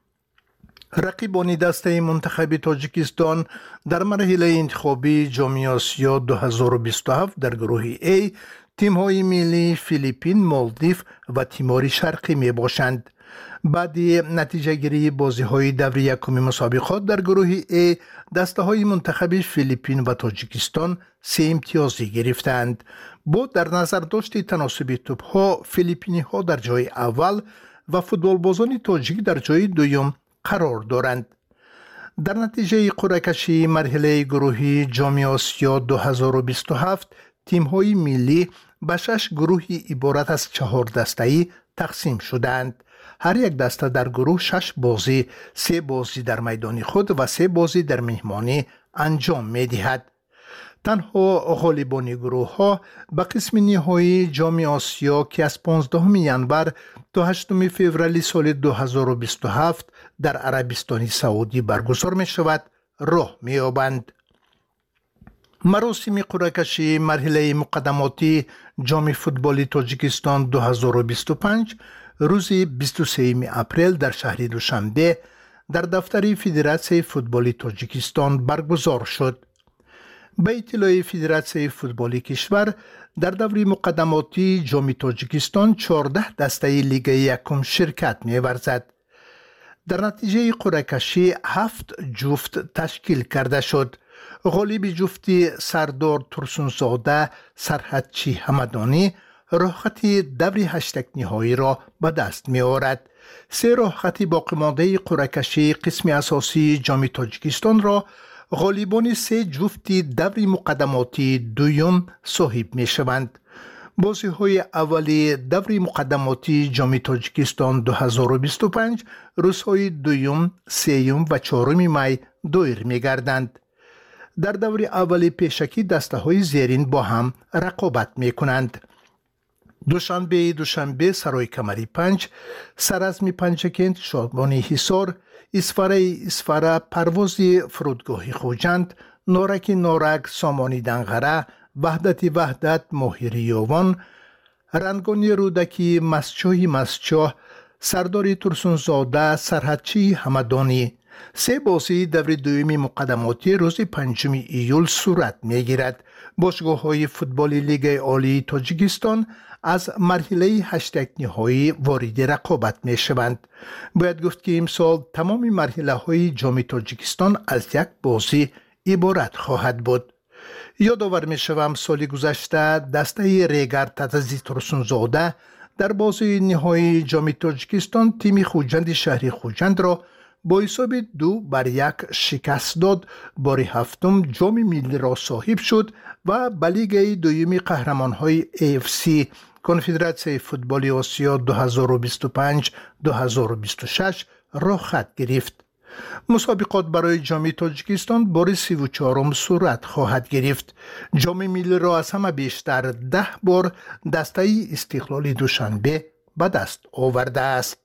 رقیبان دسته منتخب تاجیکستان در مرحله انتخابی جام آسیا دو هزار و بیست و هفت در گروه A تیم های ملی فیلیپین، مالدیو و تیمور شرقی می باشند. بعد نتیجه گیری بازی های دور یکم مسابقات در گروه A دسته های منتخب فیلیپین و تاجیکستان سه امتیازی گرفتند. با در نظر داشت تناسب توپ ها فیلیپینی ها در جای اول و فوتبال بازان تاجیک در جای دوم قرار دارند. در نتیجه قرعه کشی مرحله گروهی جام آسیا دو هزار و بیست و هفت تیم های ملی به شش گروهی عبارت از چهار دسته‌ای تقسیم شدند. هر یک دسته در گروه شش بازی، سه بازی در میدان خود و سه بازی در مهمانی انجام می دهد. تنها غالبانی گروه ها به قسم نهایی جام آسیا که از پانزدهم ینور تا هشتم فوریه سال دو هزار و بیست و هفت در عربستان سعودی برگزار می شود راه می یابند. مراسم قرعه کشی مرحله مقدماتی جام فوتبال تاجیکستان دو هزار و بیست و پنج روز بیست و سوم اپریل در شهر دوشنبه در دفتر فدراسیون فوتبال تاجیکستان برگزار شد. به اطلاع فدراسیون فوتبال کشور در دوره مقدماتی جام تاجیکستان چهارده دسته لیگ یکم شرکت می‌ورزد. در نتیجه قرعه کشی هفت جفت تشکیل کرده شد. غالب جفتی سردار ترسونزاده سرحدچی همدانی راهخط دوره هشتگ نهایی را به دست می آورد. سه راهخط باقی مانده قرعه کشی قسم اساسی جام تاجیکستان را غالبان سه جفتی دوره مقدماتی دویم صاحب می شوند. بازی های اولی دوره مقدماتی جام تاجیکستان دو هزار و بیست و پنج روزهای دویم، سوم و چهارم می دایر می گردند. در دور اولی پیشکی دسته های زیرین با هم رقابت می کنند. دوشنبه دوشنبه سرای کمری پنج، سرازمی پنجکند شادمانی حصار، اسفره اسفره پروازی فرودگاهی خوجند، نارک نارک سامانی دنغره، وحدت وحدت ماهری یوان، رنگانی رودکی مسچوی مسچو، سرداری ترسونزاده سرحدچی همدانی. سه بازی دور دومی مقدماتی روز پنجم ایول صورت میگیرد. باشگاه های فوتبال لیگ عالی تاجیکستان از مرحله هشتگ نهایی وارد رقابت می شوند. باید گفت که امسال تمام مرحله های جام تاجیکستان از یک بازی عبارت خواهد بود. یادآور می شوم سال گذشته دسته ریگر تتزی ترسونزاده در بازی نهایی جام تاجیکستان تیم خوجند شهری خوجند را با حساب دو بر یک شکست داد. بار هفتم جام ملی را صاحب شد و به لیگ دوم قهرمان‌های ای اف سی کنفدراسیون فوتبال آسیا دو هزار و بیست و پنج دو هزار و بیست و شش راه خط گرفت. مسابقات برای جام تاجیکستان بار سی و چهارم صورت خواهد گرفت. جام ملی را از همه بیشتر ده بار دسته استقلال دوشنبه به دست آورده است.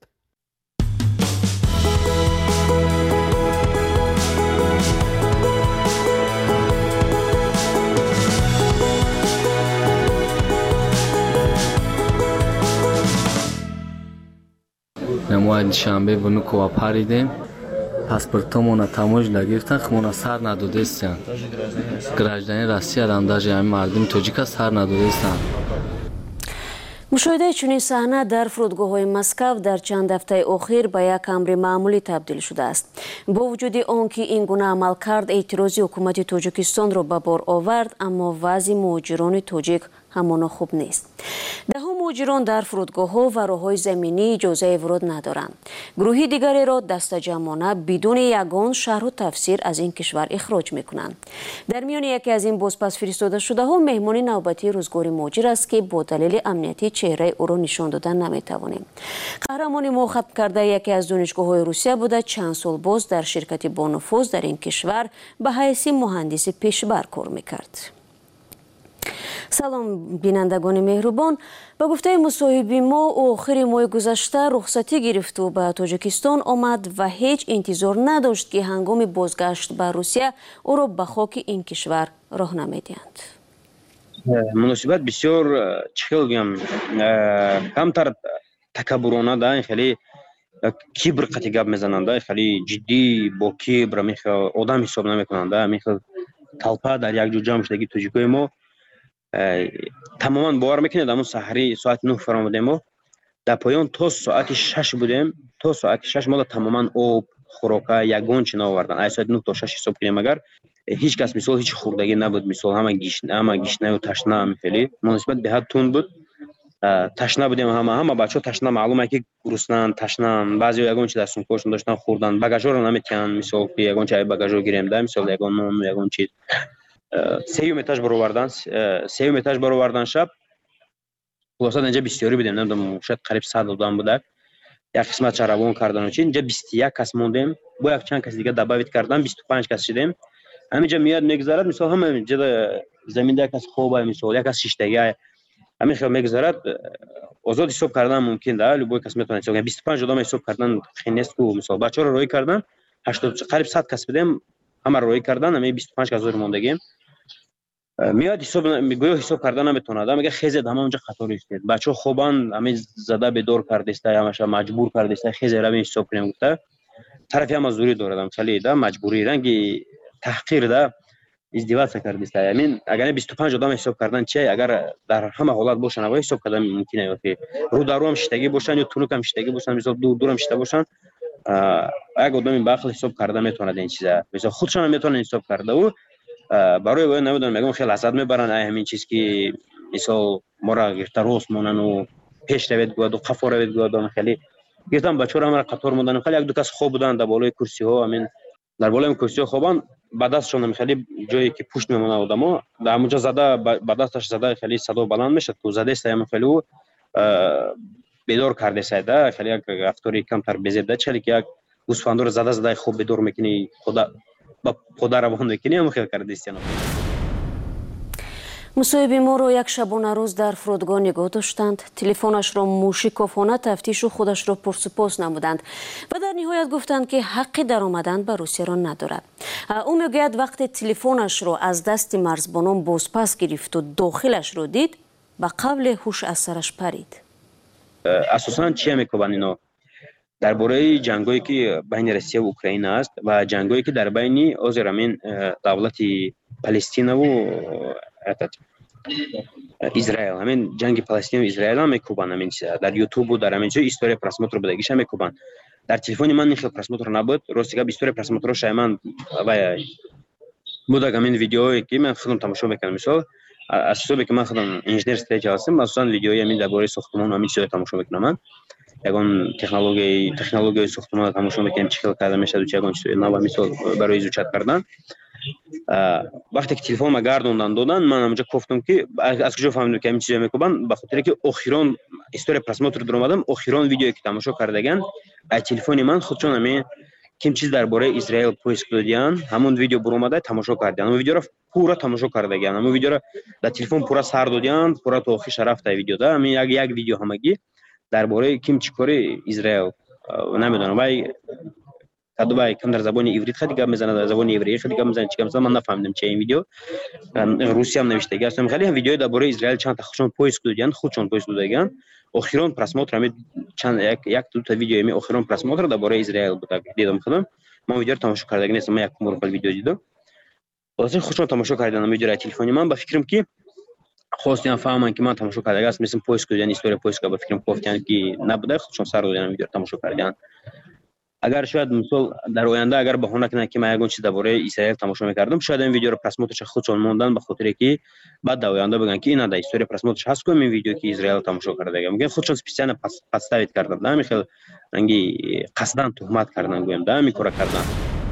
ما شنبه و نکو پریدیم پاسپورتمون تموج نگرفتن خمون سر ندادستن گراجدانی روسیه هم даже همین مردم تاجیک سر ندادستن. مشاهده چنین صحنه در فرودگاه‌های مسکو در چند هفته اخیر به یک امر معمولی تبدیل شده است. با وجود آنکه این گونه عملکرد اعتراضی حکومت تاجیکستان را به بار آورد، اما وضع مهاجران تاجیک همان خوب نیست. دهها مهاجران در فرودگاه‌ها و راه‌های زمینی اجازه ورود ندارند. گروهی دیگری را دست جمعانه بدون یگان شرح و تفسیر از این کشور اخراج می‌کنند. در میان یکی از این بازپس فرستاده شده ها مهمان نوبتی روزگار مهاجر است که با دلیل امنیتی چهره او را نشان دادن نمی‌توانیم. قهرمان ما ختم کرده یکی از دانشگاه‌های روسیه بوده، چند سال باز در شرکت با نفوذ در این کشور به حیث مهندس پیشبر کار می‌کرد. سلام بینندگان مهربان، با گفته مصاحبه ما آخر ماه گذشته رخصتی گرفت و به تاجیکستان آمد و هیچ انتظار نداشت که هنگام بازگشت به روسیه او را به خاک این کشور راه نمیدهند. مناسبت بسیار چه بگم کمتر تکبرانه ده، خیلی کبر قطعی گپ میزننده، خیلی جدی با کبر میخه آدم حساب نمیکننده، میخه طلپه در یک جو جمع شدگی تاجیکای ما تماما باور میکنید. همون سحری ساعت نه فرامودیم و در پایان تا ساعت شش بودیم. تا ساعت شش ما تماما آب خوراکه یگان چینا آوردن. از ساعت نه تا شش حساب کنیم اگر هیچ کس مثال هیچ خوردگی نبود، مثال همه گیشنه همه گیشنه و تشنه هم خیلی مناسبت به حد تند بود. تشنه بودیم، همه همه بچه ها تشنه، معلومه که گرسنه‌اند، تشنه‌اند. بعضی یگان چیز دستون کشون داشتن خوردن، بagaژها رو نمیتونن مثال که یگان چای بagaژ گیریم ده، مثال یگان نون یگان چیز سیوم اتاج برآوردن سیوم اتاج برآوردن شب خلاصه اینجا بسیاری بودیم، نمیدونم شاید قریب صد آدم بوده. یک قسمت چرابون کردن و چی اینجا بیست و یک کس موندیم، با یک چند کس دیگه دعوت کردن بیست و پنج کس شدیم. همینجا میاد میگذارد مثلا همه جدا زمین یک از خوبه مثلا یک از شیشتگی همین خیلی میگذارد آزاد حساب کردن ممکن ده لبوی کس میتونه حساب کنه بیست و پنج آدم حساب کردن خیلی نیست که مثلا بچه‌ها رو روی کردن هشتاد قریب صد کس بدیم همه روی کردن همین بیست و پنج کس موندگی میاد حساب میگه حساب کردن نمیتونه ده میگه خیزه دم اونجا خطر است بچه‌ها خوبان همین زده به دور کرده است یا همش مجبور کرده است خیزه رو حساب کنیم گفته طرفی هم مزدوری دارم خیلی ده مجبوری رنگی تحقیر ده ازدواج کرده است یعنی اگر بیست و پنج آدم حساب کردن چه اگر در همه حالت باشن و حساب کردن ممکنه که رو درو هم شتگی باشن یا تونوک هم شتگی باشن مثلا دور دور هم شته باشن اگه آدم باخل حساب کرده میتونه این چیزا مثلا خودشون میتونن حساب کرده و برای وای نمیدونم میگم خیلی لذت میبرن همین چیز که مثلا ما را گرفتاروس مونن و پیش روید گواد و قفا روید گواد خیلی گفتم بچه‌ها هم قطار موندن خیلی یک دو کس خوب بودن در بالای کرسی ها همین در بالای کرسی ها خوبان با دستشون خیلی جایی که پشت میمونه آدم‌ها در اونجا زده با دستش زده خیلی صدا بلند میشه تو زده است هم خیلی بیدار کرده سایده خیلی یک رفتاری کمتر بزیده چلی که یک گوسفندور زده زده خوب بیدار میکنی خدا با خدا روان میکنی هم خیلی کرده است. مصاحبه ما رو یک شبانه روز در فرودگاه نگاه داشتند. تلفنش را موشکافانه تفتیش و خودش را پرسپوس نمودند و در نهایت گفتند که حقی در آمدن به روسیه را ندارد. او میگوید وقتی تلفنش را از دست مرزبانان بازپس گرفت و داخلش را دید به قبل هوش از سرش پرید. اساساً چی میگویند اینا درباره جنگایی که بین روسیه و اوکراین است و جنگایی که در بین آذربایجان دولت فلسطین و اسرائیل همین جنگ فلسطین و اسرائیل هم میکوبن همین در یوتیوب و در همین جای استوری پراسموتر بدگیش هم میکوبن در تلفن من خیلی پراسموتر نبود راستیگه استوری پراسموتر شایمان و بوده همین ویدیویی که من خودم تماشا میکنم مثلا از صبح که من خودم انجینر استیج هستم مثلا ویدیوی همین درباره ساختمان همین چیزا تماشا میکنم من یگان تکنولوژی تکنولوژی ساختمان تماشا میکنم چیکار کرده میشه و چیکار چیز نو مثلا برای زوچت کردن وقتی که تلفن ما گردوندن دادن من اونجا گفتم که از کجا فهمیدم که این چیزا میکنن به خاطر که اخیران استوری پراسموتر در اومدم اخیران ویدیویی که تماشا کردگان از تلفن من خودشون همین کیم چیز درباره اسرائیل پوست دادیان همون ویدیو بر اومده تماشا کردن اون ویدیو رو پورا تماشا کردگان اون ویدیو رو در تلفن پورا سر دادیان پورا تو آخرش رفت ویدیو ده همین یک یک ویدیو همگی درباره کیم چیکاری اسرائیل نمیدونم وای کدو وای کم در زبان عبری خیلی گپ میزنه در زبان عبری خیلی گپ میزنه چیکار مثلا من نفهمیدم چه این ویدیو روسی هم نوشته گفتم خیلی هم ویدیو درباره اسرائیل چند تا خودشون پوست دادیان خودشون پوست دادگان اخیران پراسموتر می چند یک یک دو تا ویدیو می اخیران پراسموتر درباره اسرائیل بود دیدم خودم ما ویدیو تماشا کردم نیستم من یک مرکل ویدیو دیدم واسه خودشون تماشا کردن ویدیو را تلفنی من با فکرم که خواستم فهمم که من تماشا کردم است مثل پوست کردن استوری پوست که با فکرم گفتن که نبوده خودشون سر دادن ویدیو تماشا کردن اگر شاید مثلا در آینده اگر بهونه کنه که من یگان چیز درباره اسرائیل تماشا می‌کردم شاید این ویدیو رو پراسموترش خودشون موندن به خاطر که بعد در آینده بگن که اینا در استوری پراسموترش هست که این ویدیو که اسرائیل تماشا کرده میگن خودشون سپیسیان پس پستاویت کردن نه میخواد انگی قصداً تهمت کردن گویم ده میکره کردن.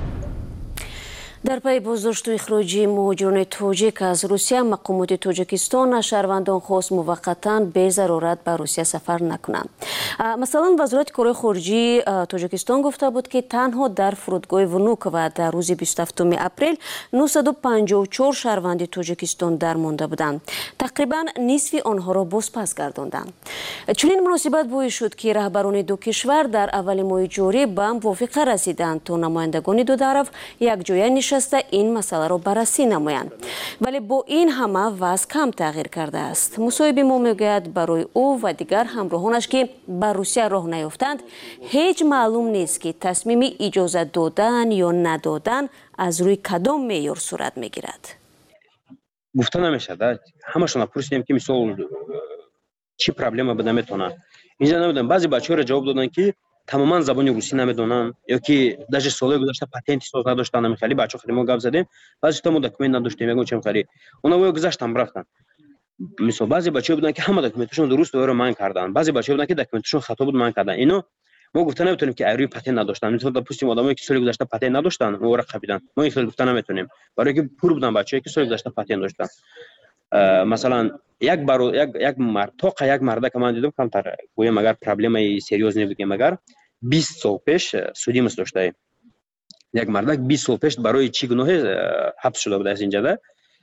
در پی بازداشت و اخراج مهاجران تاجیک از روسیه مقامات تاجیکستان شهروندان خواست موقتا به ضرورت به روسیه سفر نکنند. مثلا وزارت کارهای خارجه تاجیکستان گفته بود که تنها در فرودگاه ونوک و در روز بیست و هفتم اپریل نهصد و پنجاه و چهار شهروند تاجیکستان درمانده بودند. تقریبا نصف آنها را بازپس گرداندند. چنین مناسبت باعث شد که رهبران دو کشور در اول ماه جاری به موافقه رسیدند تا نمایندگان دو طرف یک جای نشسته این مسئله را بررسی نمایند. ولی با این همه وضع کم تغییر کرده است. مصاحبه ما میگوید برای او و دیگر همراهانش که به روسیه راه نیافتند هیچ معلوم نیست که تصمیم اجازه دادن یا ندادن از روی کدام معیار صورت میگیرد. گفته نمیشه همشون پرسیدیم که مثلا چی پرابلم بده میتونه اینجا نمیدونم بعضی بچه‌ها را جواب دادن که تماما زبان روسی نمیدونن یا که داش سال گذشته پاتنت ساز نداشتن نمیخواد بچه‌ها خیلی ما گپ زدیم بعضی تا ما دکمنت نداشتیم میگم چه میخواد اونا گذشت هم رفتن مثلا بعضی بچه‌ها بودن که همه دکمنتشون درست دوره من کردن بعضی بچه‌ها بودن که دکمنتشون خطا بود من کردن اینو ما گفتن نمیتونیم که ایروی پاتنت نداشتن مثلا تا پستیم آدمایی که سال گذشته پاتنت نداشتن ما ورق خریدن ما این خیلی گفتن نمیتونیم برای که پور بودن بچه‌ای که سال گذشته پاتنت داشتن مثلا یک بار یک یک مرد تا یک مرد که من دیدم کمتر گویم اگر پرابلمی سریوز نبودیم اگر بیست سال پیش سودی مس داشته یک مردک بیست سال پیش برای چی گناهی حبس شده بوده است اینجا ده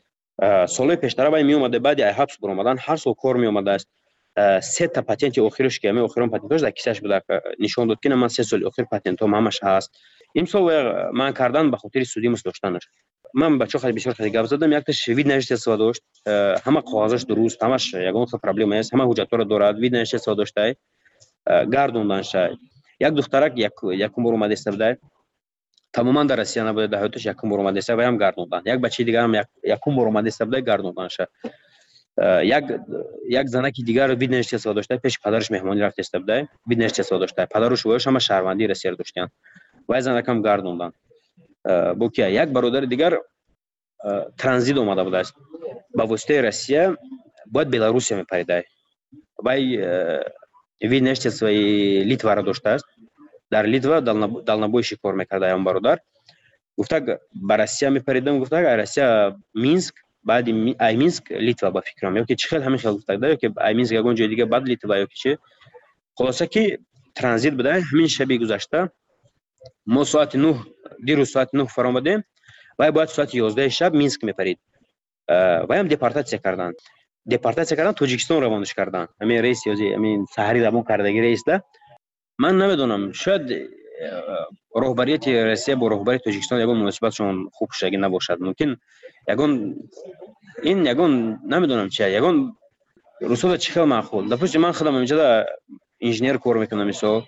سال پیشتر باید می اومده بعد از حبس برآمدن هر سال کار می اومده است سه تا پتنت آخرش که می آخرون پتنتاش در کیسش بوده نشون داد که من سه سال آخر پتنتام همش هست امسال من کردن به خاطر سودی مس داشتنش من بچه خیلی بسیار خیلی گپ زدم یک تا شوید نوشته استفاده داشت همه کاغذش درست همش یگان خیلی پرابلم است همه حجت‌ها را دارد وید نوشته استفاده داشته گردوندن شد یک دخترک یک یکم بار اومده استفاده تماما در روسیه نبوده در حیاتش یکم بار اومده استفاده هم گردوندن یک بچه دیگه هم یک یکم بار اومده استفاده گردوندن شد یک یک زنکی دیگر وید نوشته استفاده داشته پیش پدرش مهمانی رفت استفاده وید نوشته استفاده داشته پدرش و هم شهروندی روسیه داشتن و زنک هم گردوندن بو که یک برادر دیگر ترانزیت اومده بوده است با واسطه روسیه باید بلاروسیا میپریده وای وید نوشته سوی لیتوا را داشته است در لیتوا دالنابویشی کار میکرده هم برادر گفته با روسیه میپریدم گفته ای روسیه مینسک بعد ای مینسک لیتوا با فکرم یا که چه خیلی همین خیلی گفته یا که ای مینسک یگون جای دیگه بعد لیتوا یا که چه خلاصه که ترانزیت بوده همین شبی گذشته ما ساعت نه دیروز ساعت نه فرامدیم و باید ساعت یازده شب مینسک میپرید و هم دپارتاسیا کردن دپارتاسیا کردن تاجیکستان روانش کردن همین رئیس یازی همین سحری زبان کردگی رئیس ده من نمیدونم شاید رهبریت روسیه با رهبری تاجیکستان یگان مناسبتشون خوب شگی نباشد ممکن یگان این یگان نمیدونم چیه یگان رسول چه خیلی معقول دپوش من خودم اینجا انجینیر کار میکنم مثلا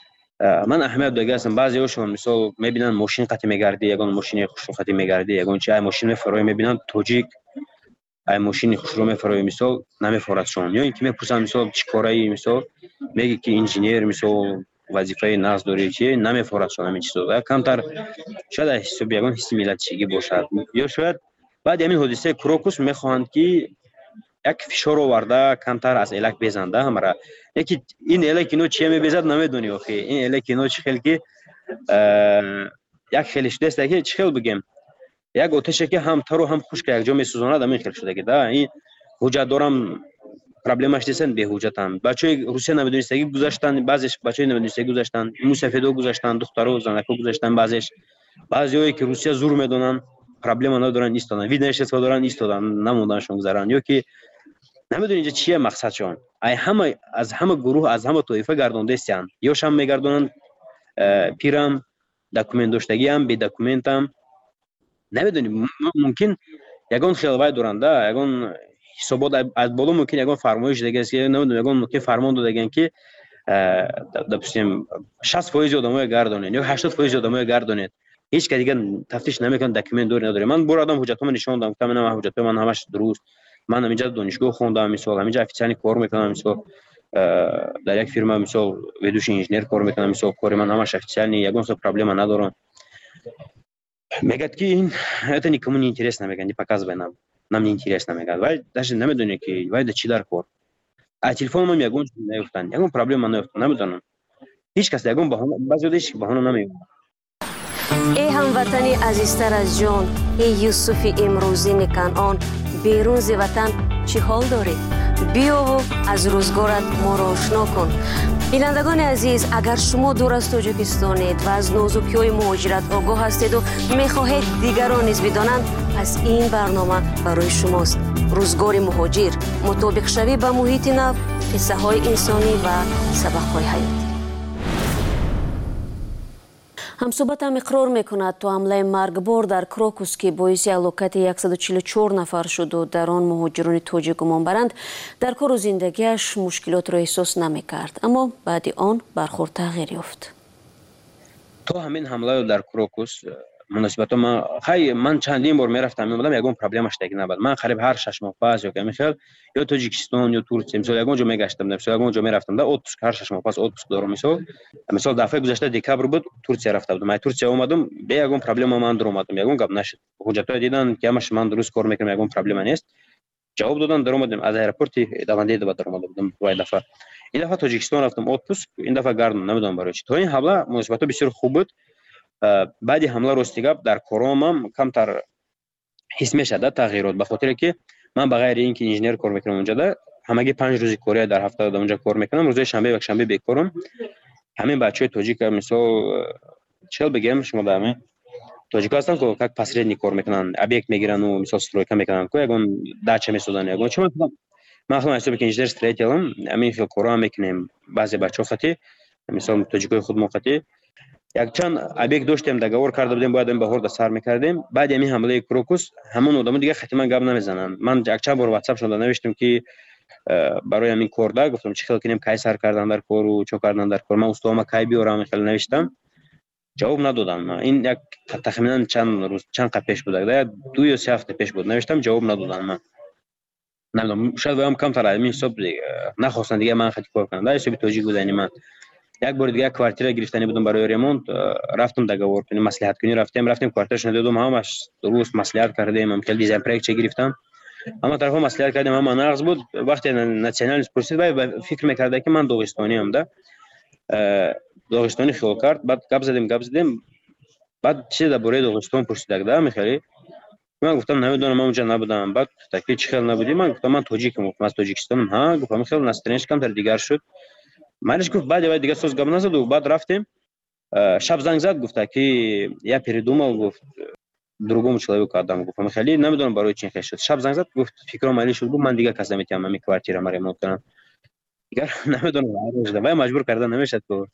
من اهمیت دیگه هستم بعضی هاشون مثلا میبینن ماشین قطع میگردی یگان ماشین خوشرو قطع میگردی یگان چه ماشین میفروی میبینن تاجیک ای ماشین خوشرو میفروی مثلا نمیفرستشون یا اینکه میپرسن مثلا چی کاری مثلا میگه که انجینیر مثلا وظیفه ناز داری چی نمیفرستشون همین چیزا کمتر شاید حساب یگان حس ملتچگی باشد یا شاید بعد همین حادثه کروکوس میخواهند که یک فشار آورده کمتر از الک بزنده همرا یکی این الک اینو چی میبزد نمیدونی آخه این الک اینو چه خیلی که یک خیلیش دسته که چه خیلی بگم یک آتشه که هم تر و هم خشک یک جا میسوزاند همین خیلی شده که ده این حجت دارم پرابلمش دیسن به حجتم بچهای روسیه نمیدونستگی گذاشتن بعضیش بچهای نمیدونستگی گذاشتن موسفیدو گذاشتن دخترها زنکا گذاشتن بعضیش بعضیایی که روسیه زور میدونن پرابلم ندارن ایستادن وید نشه استفاده دارن ایستادن نموندنشون گذرن یا که نمیدونی اینجا چیه مقصدشون ای همه از همه گروه از همه طایفه گردونده استن یا شام میگردونن پیرم دکومنت داشتگی هم بی دکومنت هم نمیدونی ممکن یگان خیلی دارن ده یگان حسابات از بالا ممکن یگان فرمایش دیگه است که نمیدونم یگان ممکن فرمان دادن که دپسیم شصت درصد آدمای گردونن یا هشتاد درصد آدمای گردونن هیچ که دیگه تفتیش نمیکنه دکومنت دور نداره من بر آدم حجتام نشون دادم گفتم من حجت من همش درست من همینجا دانشگاه خوندم مثلا همینجا افیسیانی کار میکنم مثلا در یک فرما مثلا ویدوش انجینیر کار میکنم مثلا کار من همش افیسیانی یگان سو پرابلم ندارم میگه که این это никому не интересно میگن показывай нам нам не интересно میگن ولی даже نمیدونه که وای چی در کار а телефон من میگم نمیفتن یگان پرابلم نمیفتن نمیدونم هیچ کس یگان بهانه بعضی دیش بهانه نمیگه ای هموطنی عزیزتر از جان ای یوسف امروزین کنعان بیرون ز وطن چی حال داری بیا و از روزگارت ما را آشنا کن بینندگان عزیز اگر شما دور از تاجیکستانید و از نازکی‌های مهاجرت آگاه هستید و میخواهید دیگران نیز بدانند پس این برنامه برای شماست روزگار مهاجر مطابق شوی به محیط نو قصه های انسانی و سبق های حیاتی ҳамсӯҳбатам иқрор мекунад то ҳамлаи маргбор дар крокус ки боиси ҳалокати сад و چهل و چهار нафар шуду дар он муҳоҷирони тоҷик гумонбаранд дар кору зиндагиаш мушкилотро эҳсос намекард аммо баъди он бархурд тағйир ёфт то ҳамин ҳамларо дар крокус муносибатам хай ман чандин бор мерафтам меомадам ягон проблемаш таги набуд ман қариб ҳар шаш моҳ пас ё ками хел ё тоҷикистон ё турсия мисол ягон ҷо мегаштам мисол ягон ҷо мерафтам да отпуск ҳар шаш моҳ пас отпуск дорам мисол мисол дафъаи гузашта декабр буд турсия рафта будам ай турсия омадам бе ягон проблема ман даромадам ягон гап нашуд ҳуҷҷатҳои дидан ки ҳамаш ман дуруст кор мекунам ягон проблема нест ҷавоб додан даромадем аз аэропорти давандаи дова даромада будам вай дафъа ин дафъа тоҷикистон рафтам отпуск ин дафъа гардам намедонам барои чӣ то ин ҳамла муносибатҳо бисёр хуб буд баъди ҳамла рости гап дар коромам камтар ҳис мешуда тағйирот ба хотире ки ман ба ғайри ин ки инженер кор мекунам онҷада ҳамагӣ панҷ рӯзи кория дар ҳафта дар онҷа кор мекунам рӯзои шанбе ва якшанбе бекорам ҳамин бачаҳои тоҷика мисол чел бигем шумо дар ҳамин тоҷика ҳастанд ки как посредник кор мекунанд, объект мегирану мисол стройка мекунанд ки ягон дача месозанд, ягон чӣ ман ман худам ҳисоб ки инженер строителам, ҳамин хел корам мекунем. баъзе бачаҳо хати мисол тоҷикои худ мо хати якчанд объект доштем, договор карда будем, бояд баҳорда сар мекардем. баъди ҳамин ҳамлаи крокус ҳамон одамо дига хати ман гап намезананд. ман якчанд бор ватсап шуда навиштам ки барои ҳамин корда гуфтам чӣ хел кунем, кай сар кардан дар кору чо кардан дар кор, ман устоама кай биёрам, хел навиштам. ҷавоб надодам. ин як тахминан чанд рӯз чанд қа пеш буд, як ду ё се ҳафта пеш буд, навиштам, ҷавоб надодам. ман намедонам, шояд воям камтар ҳамин ҳисоб нахостанд дига ман хати кор кунам. дар ҳисоби тоҷик будани ман як бор дига квартира гирифтани будам барои ремонт, рафтам договор кунем, маслиҳаткунӣ рафтем, рафтем квартирашон додам, ҳамаш дуруст маслиҳат кардем, ҳам хел дизайн проект гирифтам, ҳама тарафа маслиҳат кардем, ҳама нағз буд. вақте националист пурсид, вай фикр мекарда ки ман доғистониам, да доғистони хиёл кард. баъд гап задем гап задем баъд чизе дар бораи доғистон пурсидак, да мехели. ман гуфтам намедонам, ман унҷа набудам. баъд таки чӣ хел набудӣ? ман гуфтам ман тоҷикам, гуфтам аз Тоҷикистонам. ҳа гуфтам хел настроенияш камтар дигар шуд. майриш гуфт баъди вай дига соз гап назаду. баъд рафтем, шаб занг зад, гуфта ки я передумал, гуфт другому человеку отдам. гуфтам хели намедонам барои чӣ хел шуд. шаб занг зад, гуфт фикрам майли шуд, гуфт ман дига кас наметавонам ҳамин квартирама ремонт кунам. дигар намедонам, вай маҷбур карда намешад ки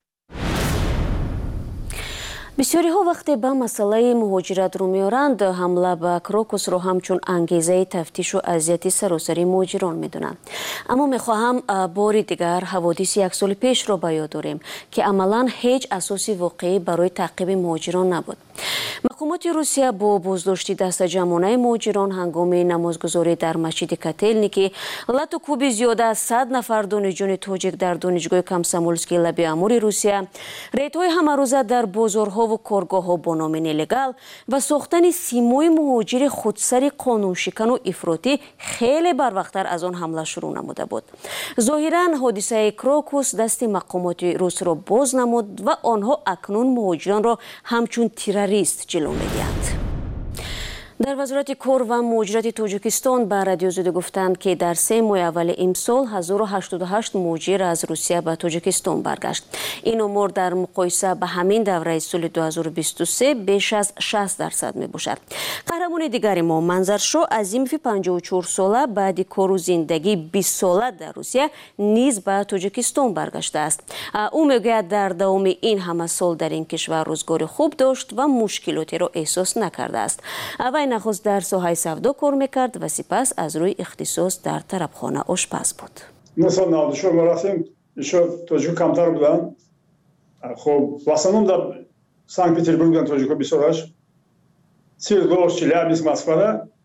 бисёриҳо вақте ба масъалаи муҳоҷират рӯ меоранд, ҳамла ба крокусро ҳамчун ангезаи тафтишу азияти саросари муҳоҷирон медонанд. аммо мехоҳам бори дигар ҳаводиси як соли пешро ба ёд орем ки амалан ҳеҷ асоси воқеӣ барои таъқиби муҳоҷирон набуд. мақомоти русия бо боздошти дастаҷамонаи муҳоҷирон ҳангоми намозгузорӣ дар масҷиди Котельники лату кӯби зиёда аз сад нафар донишҷӯёни тоҷик дар донишгоҳи Комсомольскии лаби амури Русия, рейдҳои ҳамарӯза дар бозорҳо ва коргоҳҳо бо номи нелегал ва сохтани симои муҳоҷири худсари қонуншикану ифротӣ хеле барвақттар аз он ҳамла шурӯъ намуда буд. зоҳиран ҳодисаи крокус дасти мақомоти русро боз намуд ва онҳо акнун муҳоҷиронро ҳамчун террорист ҷилӯ медиҳанд. дар вазорати кор ва муҳоҷирати Тоҷикистон ба радио Зуд гуфтанд ки дар се моҳи аввали имсол ҳазору ҳаштоду ҳашт муҳоҷир аз Русия ба Тоҷикистон баргашт. ин омор дар муқоиса ба ҳамин давраи соли ду ҳазору бисту се беш аз шаст дарсад мебошад. қаҳрамони дигари мо Манзаршо Азимови панҷоҳу чор сола баъди кору зиндагии бист сола дар Русия низ ба Тоҷикистон баргаштааст. ӯ мегӯяд дар давоми ин ҳама сол дар ин кишвар рӯзгори хуб дошт ва мушкилотеро эҳсос накардааст. вай нахост дар соҳаи савдо кор мекард ва сипас аз рӯи ихтисос дар тарабхона ошпаз буд. соли наваду чор мо рафтем, ишо тоҷико камтар буданд. хоб в основном дар Санкт Петербург буданд тоҷико бисёраш. Сирдош, Челябинск, Москвада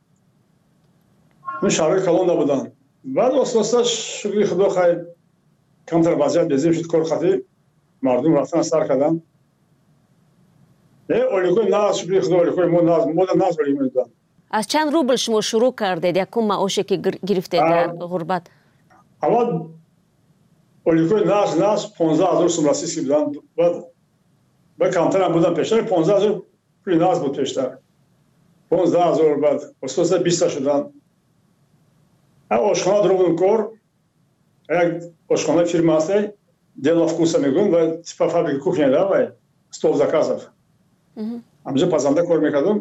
ну шаҳрҳои калон набуданд. баъд ососта шукри худо хай камтар вазъият безем шуд, кор хати мардум рафтан сар карданд. оликои нағз, шукри худо, оликои мо нағз, мо дар нағз барим медоданд. аз чанд рубл шумо шурӯъ кардед якум маоше ки гирифтед дар ғурбат? аввал оликои нағз нағз понздаҳ ҳазор сум российский буданд. баъд ба камтарам буданд, пештар понздаҳ ҳазор пули нағз буд пештар. понздаҳ ҳазор баъд ососта биста шуданд. ошхона дору будем кор, як ошхона фирма ҳасте, Дело вкуса мегӯям, ва типа фабрика кухня, да, вай стол заказов. ҳамҷо пазанда кор мекардам,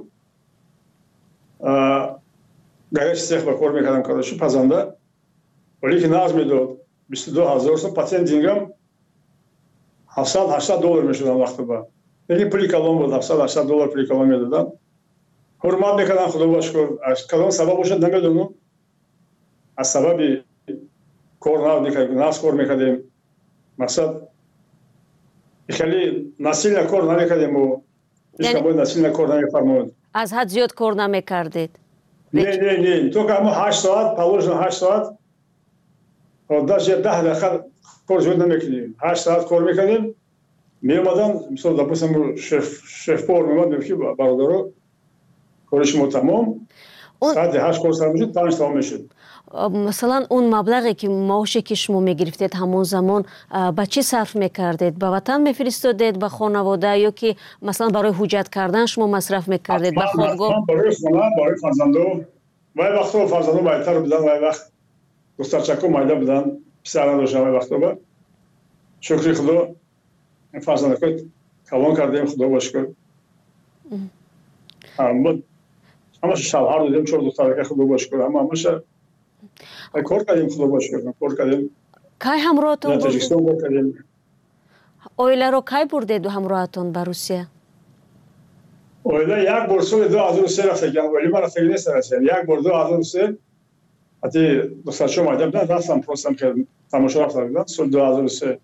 горячий цех ба кор мекардам, кадошу пазанда оле ки нағз медод бисту ду ҳазор сум, патент дингам ҳафтсад ҳаштад доллар мешудам вақто ба. Яки пули калон буд, ҳафтсад ҳаштад доллар пули калон медодам. ҳурмат мекардам, худо ба шукр. Аз кадом сабаб бошад намедонам. аз сабаби кор нағз кор мекардем. мақсад хеле насилна кор намекардем. ҳеҷ кабои насилна кор намефармояд. аз ҳад зиёд кор намекардед? не не не то ки ҳама ҳашт соат положено, ҳашт соат даже даҳ дақиқа кор зиёд намекардем. ҳашт соат кор мекардем, меомадан мисол допустим шеф-повар меомад, мегӯфт ки бародаро кори шумо тамом, соати ҳашт кор сар мешуд, панҷ тамом мешуд. масалан он маблағе ки маоше ки шумо мегирифтед ҳамон замон ба чӣ сарф мекардед? ба ватан мефиристодед, ба хонавода, ё ки масалан барои ҳуҷҷат кардан шумо масраф мекардед, ба хобгоҳ? барои хона, барои фарзандо. вай вақтҳо фарзандо майтар буданд, вай вақт духтарчако майда буданд, писар надоштанд. вай вақтоба шукри худо фарзандако калон кардем, худо ба шукр. ما همش شب هر دو چهار دختر که خدا باش کنه اما همش کار کردیم خدا باش کنه کار کردیم کی همراهتون بردید؟ اویلا رو کی بردید همراهتون به روسیه؟ اویلا یک بار سال دو هزار و سه رفته گم ولی من رفته نیست رسید یک بار دو هزار و سه حتی دخترشو مایدم نه دستم پرستم که تماشا رفته بودن سال دو هزار و سه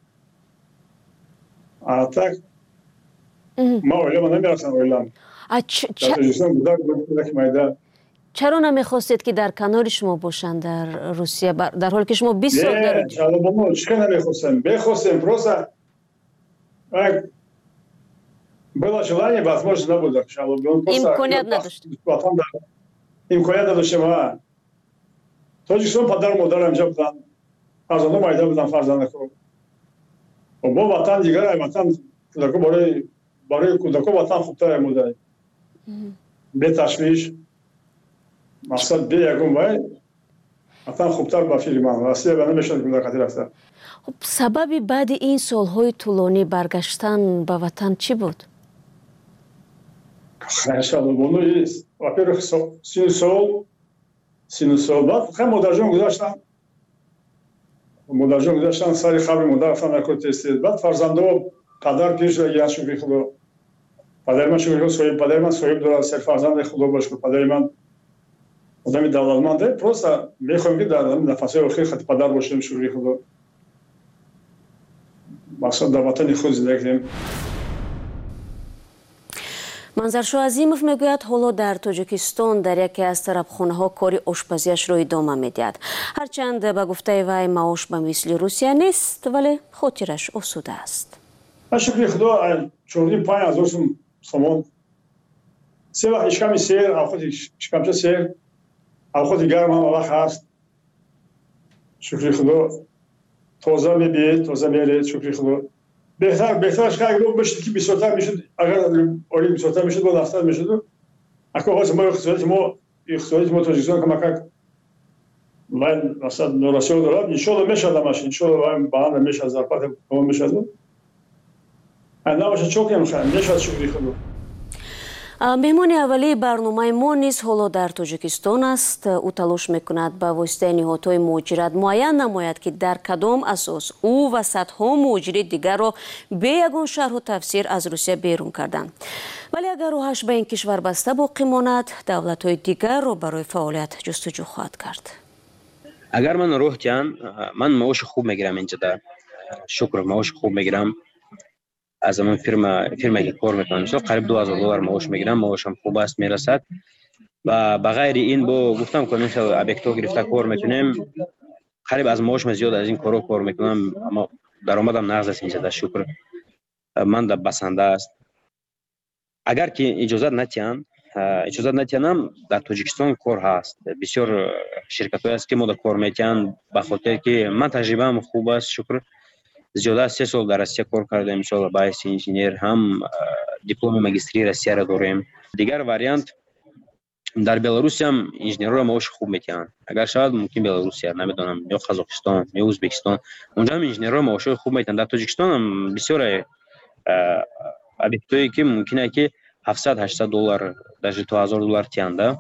آتاک ما اویلا من نمیرسم اویلا چرا نمیخواستید که در کنار شما باشن در روسیه در حالی که شما بیست سال در نه چرا نمیخواستم بخواستم پروسا было желание возможность نبود امکانیت نداشت امکانیت نداشتم تاجیکستان پدر و مادر اینجا بودن فرزندان مایده بودن فرزندکو و با وطن دیگر وطن کودکو برای برای کودکو وطن خوبتر بوده به تشویش مقصد به یکم وای وطن خوبتر با فیلمان راستی به نمیشد کودکاتی رفته خب سببی بعد این سالهای طولانی برگشتن به وطن چی بود؟ انشالله بونو است во-первых سین سال سین سال بعد خیلی مادرجان گذاشتن مادرجان گذاشتن سر خبر مادر رفتن نکرد تستید بعد فرزندو پدر پیش را شکر خدا پدر من شکر خدا صاحب پدر من صاحب داره سر فرزند خدا باشه پدر من آدمی دولتمنده پروسا میخوایم که در نفسه آخر خط پدر باشیم شکر خدا مقصد در وطن خود زندگی کنیم. منظرشو عظیمов میگوید حالا در تاجیکستان در یکی از طرفخانه‌ها کاری آشپزیش رو ادامه میدهد. هرچند به گفته وی معاش به مثل روسیه نیست ولی خاطرش آسوده است. شکر خدا چوردیم پنج هزار سوم سه وقت اشکامی سیر آخوت اشکامچه سیر آخوت گرم هم وقت هست شکر خدا تازه میبید تازه میرید شکر خدا بهتر بهترش که اگر بشه که بیشتر میشد اگر اولی بیشتر میشد با دفتر میشد اگه واسه ما اقتصادی ما اقتصادی ما تاجیکستان کمک من مثلا نوراسیون دارم ان شاء الله میشه دمش ان شاء الله با هم میشه زرپات ما میشه انا باشه چوک میخوام میشه شکر خدا меҳмони аввалии барномаи мо низ ҳоло дар тоҷикистон аст. ӯ талош мекунад ба воситаи ниҳодҳои муҳоҷират муайян намояд ки дар кадом асос ӯ ва садҳо муҳоҷири дигарро бе ягон шарҳу тафсир аз русия берун карданд. вале агар роҳаш ба ин кишвар баста боқӣ монад давлатҳои дигарро барои фаъолият ҷустуҷӯ хоҳад кард. агар ман роҳ диҳанд ман маоши хуб мегирам инҷода шукр маоши хуб мегирам از همون فرما فرمایی که کار میکنم مثلا قریب دو هزار دلار معاش میگیرم معاشم خوب است میرسد و بغیر این با گفتم که مثلا ابیکتو گرفته کار میکنیم قریب از معاشم زیاد از این کارو کار میکنم اما درآمدم نقص است اینجا شکر من در بسنده است اگر که اجازه نتیان اجازه نتیانم در تاجیکستان کار هست بسیار شرکت هایی است که ما در کار میکنن به خاطر که من تجربه‌ام خوب است شکر زیاده از سه سال در روسیه کار کردم ان شاء الله با انجینیر هم دیپلم ماجستری روسیه را داریم دیگر واریانت در بلاروس هم انجینرها معاش خوب میتونن اگر شاید ممکن بلاروس نمیدونم یا قزاقستان یا ازبکستان اونجا هم انجینرها معاش خوب میتونن در تاجیکستان هم بسیار ابیکتایی که ممکنه که هفتصد هشتصد دلار در دو هزار دلار تیانده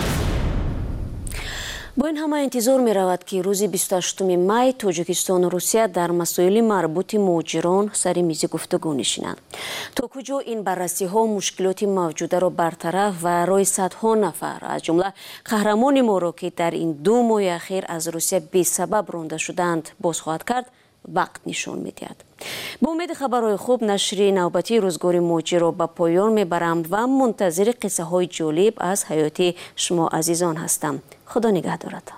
با این همه انتظار می رود که روز بیست و هشتم مای تاجیکستان و روسیه در مسائل مربوط مهاجران سر میز گفتگو نشینند. تا کجا این بررسی ها مشکلات موجوده را برطرف و رای صدها نفر از جمله قهرمان ما را که در این دو ماه اخیر از روسیه بی سبب رانده شدند باز خواهد کرد وقت نشان میدهد. با امید خبرهای خوب نشر نوبتی روزگار موجی را به پایان میبرم و منتظر قصه های جالب از حیات شما عزیزان هستم. خدا نگهدارتان.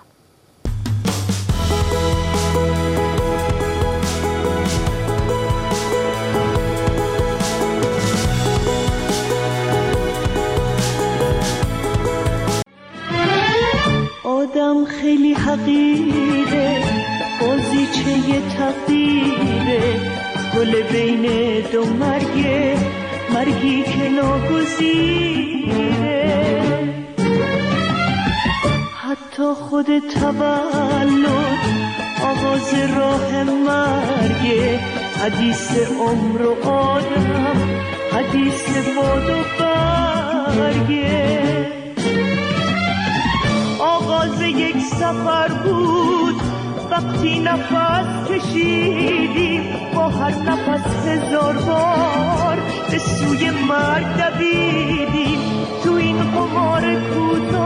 آدم خیلی حقیره بازیچه تقدیره گل بین دو مرگه مرگی که ناگزیره حتی خود تولد آغاز راه مرگه حدیث عمر و آدم، حدیث باد و برگه. آغاز یک سفر بود وقتی نفس کشیدیم، با هر نفس هزار بار به سوی مرگ دویدیم. تو این قمار کوتاه